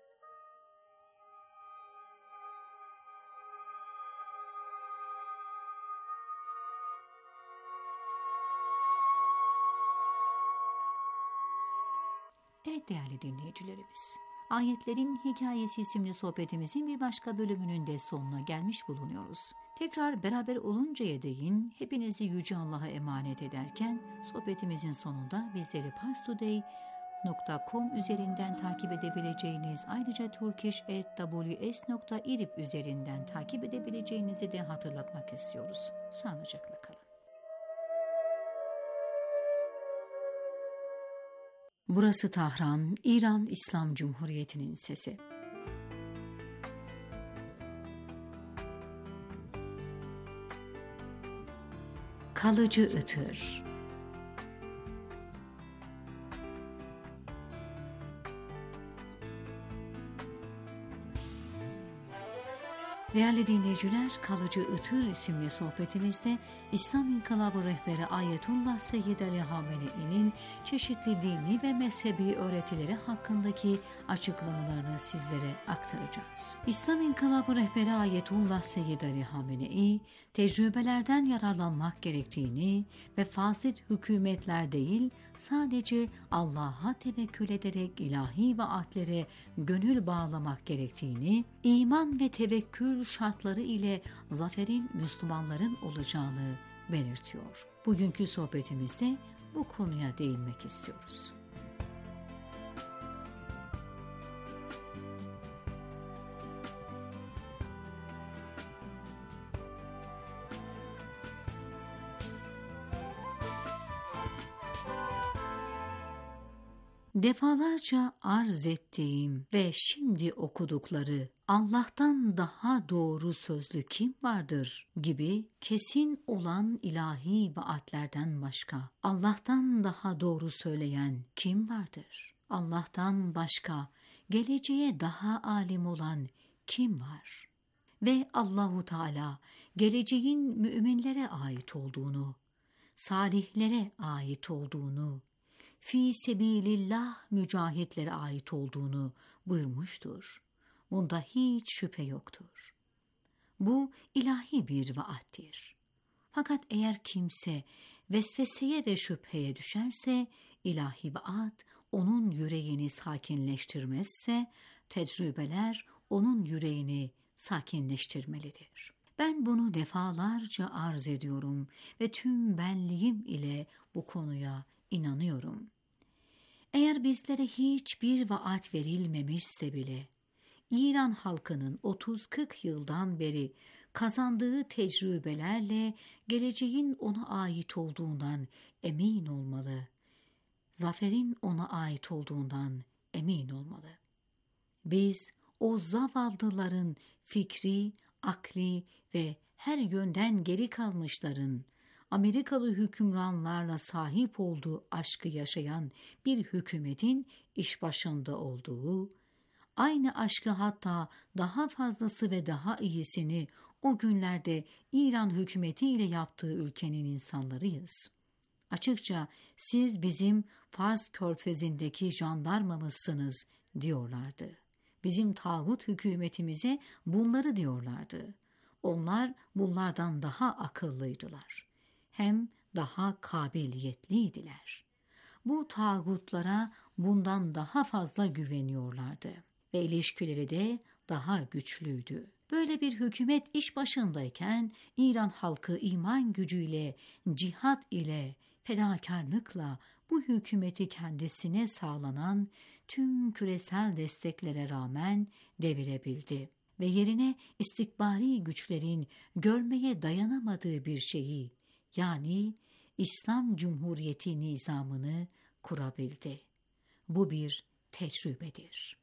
Evet değerli dinleyicilerimiz, Ayetlerin Hikayesi isimli sohbetimizin bir başka bölümünün de sonuna gelmiş bulunuyoruz. Tekrar beraber oluncaya değin hepinizi Yüce Allah'a emanet ederken sohbetimizin sonunda bizleri parstoday.com üzerinden takip edebileceğiniz, ayrıca turkish@ws.irib üzerinden takip edebileceğinizi de hatırlatmak istiyoruz. Sağlıcakla kalın. Burası Tahran, İran İslam Cumhuriyeti'nin sesi. kalıcı ıtır. Değerli dinleyiciler, Kalıcı Itır isimli sohbetimizde İslam İnkılabı rehberi Ayetullah Seyyid Ali Hamenei'nin çeşitli dini ve mezhebi öğretileri hakkındaki açıklamalarını sizlere aktaracağız. İslam İnkılabı rehberi Ayetullah Seyyid Ali Hamenei, tecrübelerden yararlanmak gerektiğini ve fasit hükümetler değil, sadece Allah'a tevekkül ederek ilahi vaatlere gönül bağlamak gerektiğini, iman ve tevekkül şartları ile zaferin Müslümanların olacağını belirtiyor. Bugünkü sohbetimizde bu konuya değinmek istiyoruz. Defalarca arz ettiğim ve şimdi okudukları Allah'tan daha doğru sözlü kim vardır gibi kesin olan ilahi vaatlerden başka Allah'tan daha doğru söyleyen kim vardır? Allah'tan başka geleceğe daha alim olan kim var? Ve Allahu Teala geleceğin müminlere ait olduğunu, salihlere ait olduğunu, fi sebilillah mücahitlere ait olduğunu buyurmuştur. Bunda hiç şüphe yoktur. Bu ilahi bir vaattir. Fakat eğer kimse vesveseye ve şüpheye düşerse, ilahi vaat onun yüreğini sakinleştirmezse, tecrübeler onun yüreğini sakinleştirmelidir. Ben bunu defalarca arz ediyorum ve tüm benliğim ile bu konuya inanıyorum. Eğer bizlere hiçbir vaat verilmemişse bile, İran halkının 30-40 yıldan beri kazandığı tecrübelerle geleceğin ona ait olduğundan emin olmalı. Zaferin ona ait olduğundan emin olmalı. Biz o zavallıların fikri, akli ve her yönden geri kalmışların, Amerikalı hükümranlarla sahip olduğu aşkı yaşayan bir hükümetin iş başında olduğu, aynı aşkı hatta daha fazlası ve daha iyisini o günlerde İran hükümetiyle yaptığı ülkenin insanlarıyız. Açıkça siz bizim Fars körfezindeki jandarmamızsınız diyorlardı. Bizim tağut hükümetimize bunları diyorlardı. Onlar bunlardan daha akıllıydılar. Hem daha kabiliyetliydiler. Bu tağutlara bundan daha fazla güveniyorlardı ve ilişkileri de daha güçlüydü. Böyle bir hükümet iş başındayken İran halkı iman gücüyle, cihat ile, fedakarlıkla bu hükümeti kendisine sağlanan tüm küresel desteklere rağmen devirebildi ve yerine istikbari güçlerin görmeye dayanamadığı bir şeyi, yani İslam Cumhuriyeti nizamını kurabildi. Bu bir tecrübedir.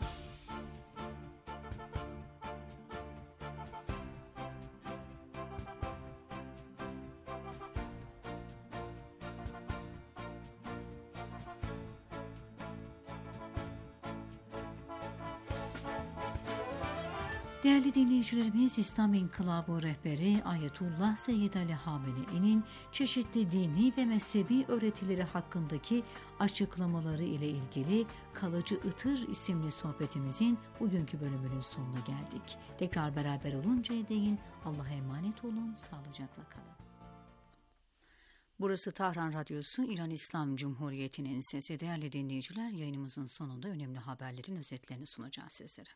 Değerli dinleyicilerimiz, İslam İnkılabı rehberi Ayetullah Seyyid Ali Hamenei'nin çeşitli dini ve mezhebi öğretileri hakkındaki açıklamaları ile ilgili Kalıcı Itır isimli sohbetimizin bugünkü bölümünün sonuna geldik. Tekrar beraber oluncaya değin Allah'a emanet olun, sağlıcakla kalın. Burası Tahran Radyosu, İran İslam Cumhuriyeti'nin sesi. Değerli dinleyiciler, yayınımızın sonunda önemli haberlerin özetlerini sunacağız sizlere.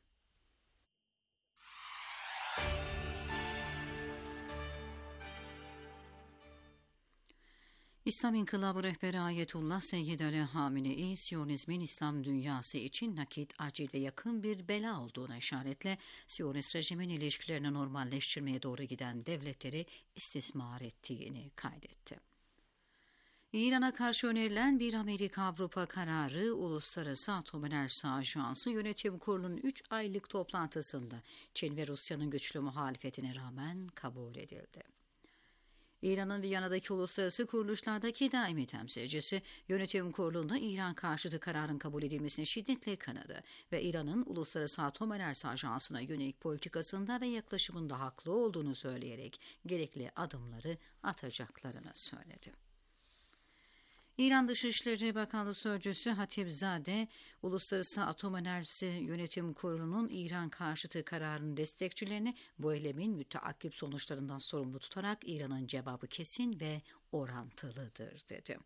İslam İnkılabı rehberi Ayetullah Seyyid Ali Hamenei, Siyonizmin İslam dünyası için nakit, acil ve yakın bir bela olduğuna işaretle Siyonist rejimin ilişkilerini normalleştirmeye doğru giden devletleri istismar ettiğini kaydetti. İran'a karşı önerilen bir Amerika-Avrupa kararı Uluslararası Atom Enerjisi Ajansı Yönetim Kurulu'nun 3 aylık toplantısında Çin ve Rusya'nın güçlü muhalefetine rağmen kabul edildi. İran'ın Viyana'daki uluslararası kuruluşlardaki daimi temsilcisi yönetim kurulunda İran karşıtı kararın kabul edilmesini şiddetle kınadı ve İran'ın Uluslararası Atom Enerjisi Ajansı'na yönelik politikasında ve yaklaşımında haklı olduğunu söyleyerek gerekli adımları atacaklarını söyledi. İran Dışişleri Bakanlığı Sözcüsü Hatipzade, Uluslararası Atom Enerjisi Yönetim Kurulu'nun İran karşıtı kararının destekçilerini bu eylemin müteakkip sonuçlarından sorumlu tutarak İran'ın cevabı kesin ve orantılıdır dedi.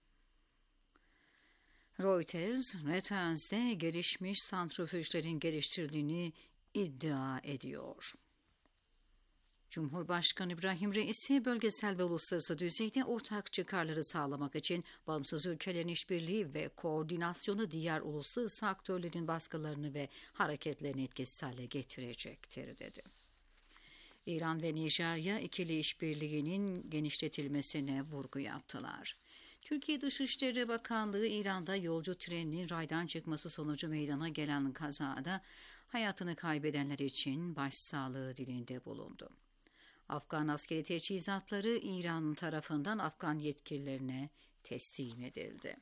Reuters, Natanz'de gelişmiş santrifüjlerin geliştirdiğini iddia ediyor. Cumhurbaşkanı İbrahim Reisi, bölgesel ve uluslararası düzeyde ortak çıkarları sağlamak için bağımsız ülkelerin işbirliği ve koordinasyonu diğer uluslararası aktörlerin baskılarını ve hareketlerini etkisiz hale getirecektir dedi. İran ve Nijerya ikili işbirliğinin genişletilmesine vurgu yaptılar. Türkiye Dışişleri Bakanlığı, İran'da yolcu treninin raydan çıkması sonucu meydana gelen kazada hayatını kaybedenler için başsağlığı dilinde bulundu. Afgan askeri teçhizatları İran tarafından Afgan yetkililerine teslim edildi.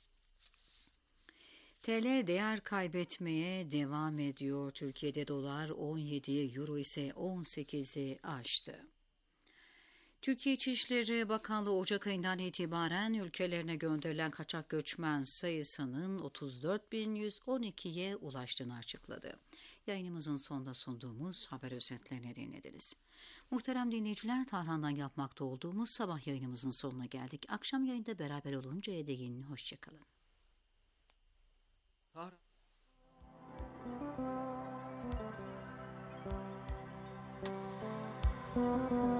TL değer kaybetmeye devam ediyor. Türkiye'de dolar 17, euro ise 18'i aştı. Türkiye İçişleri Bakanlığı Ocak ayından itibaren ülkelerine gönderilen kaçak göçmen sayısının 34.112'ye ulaştığını açıkladı. Yayınımızın sonunda sunduğumuz haber özetlerini dinlediniz. Muhterem dinleyiciler, Tahran'dan yapmakta olduğumuz sabah yayınımızın sonuna geldik. Akşam yayında beraber oluncaya değin. Hoşçakalın. Tahran.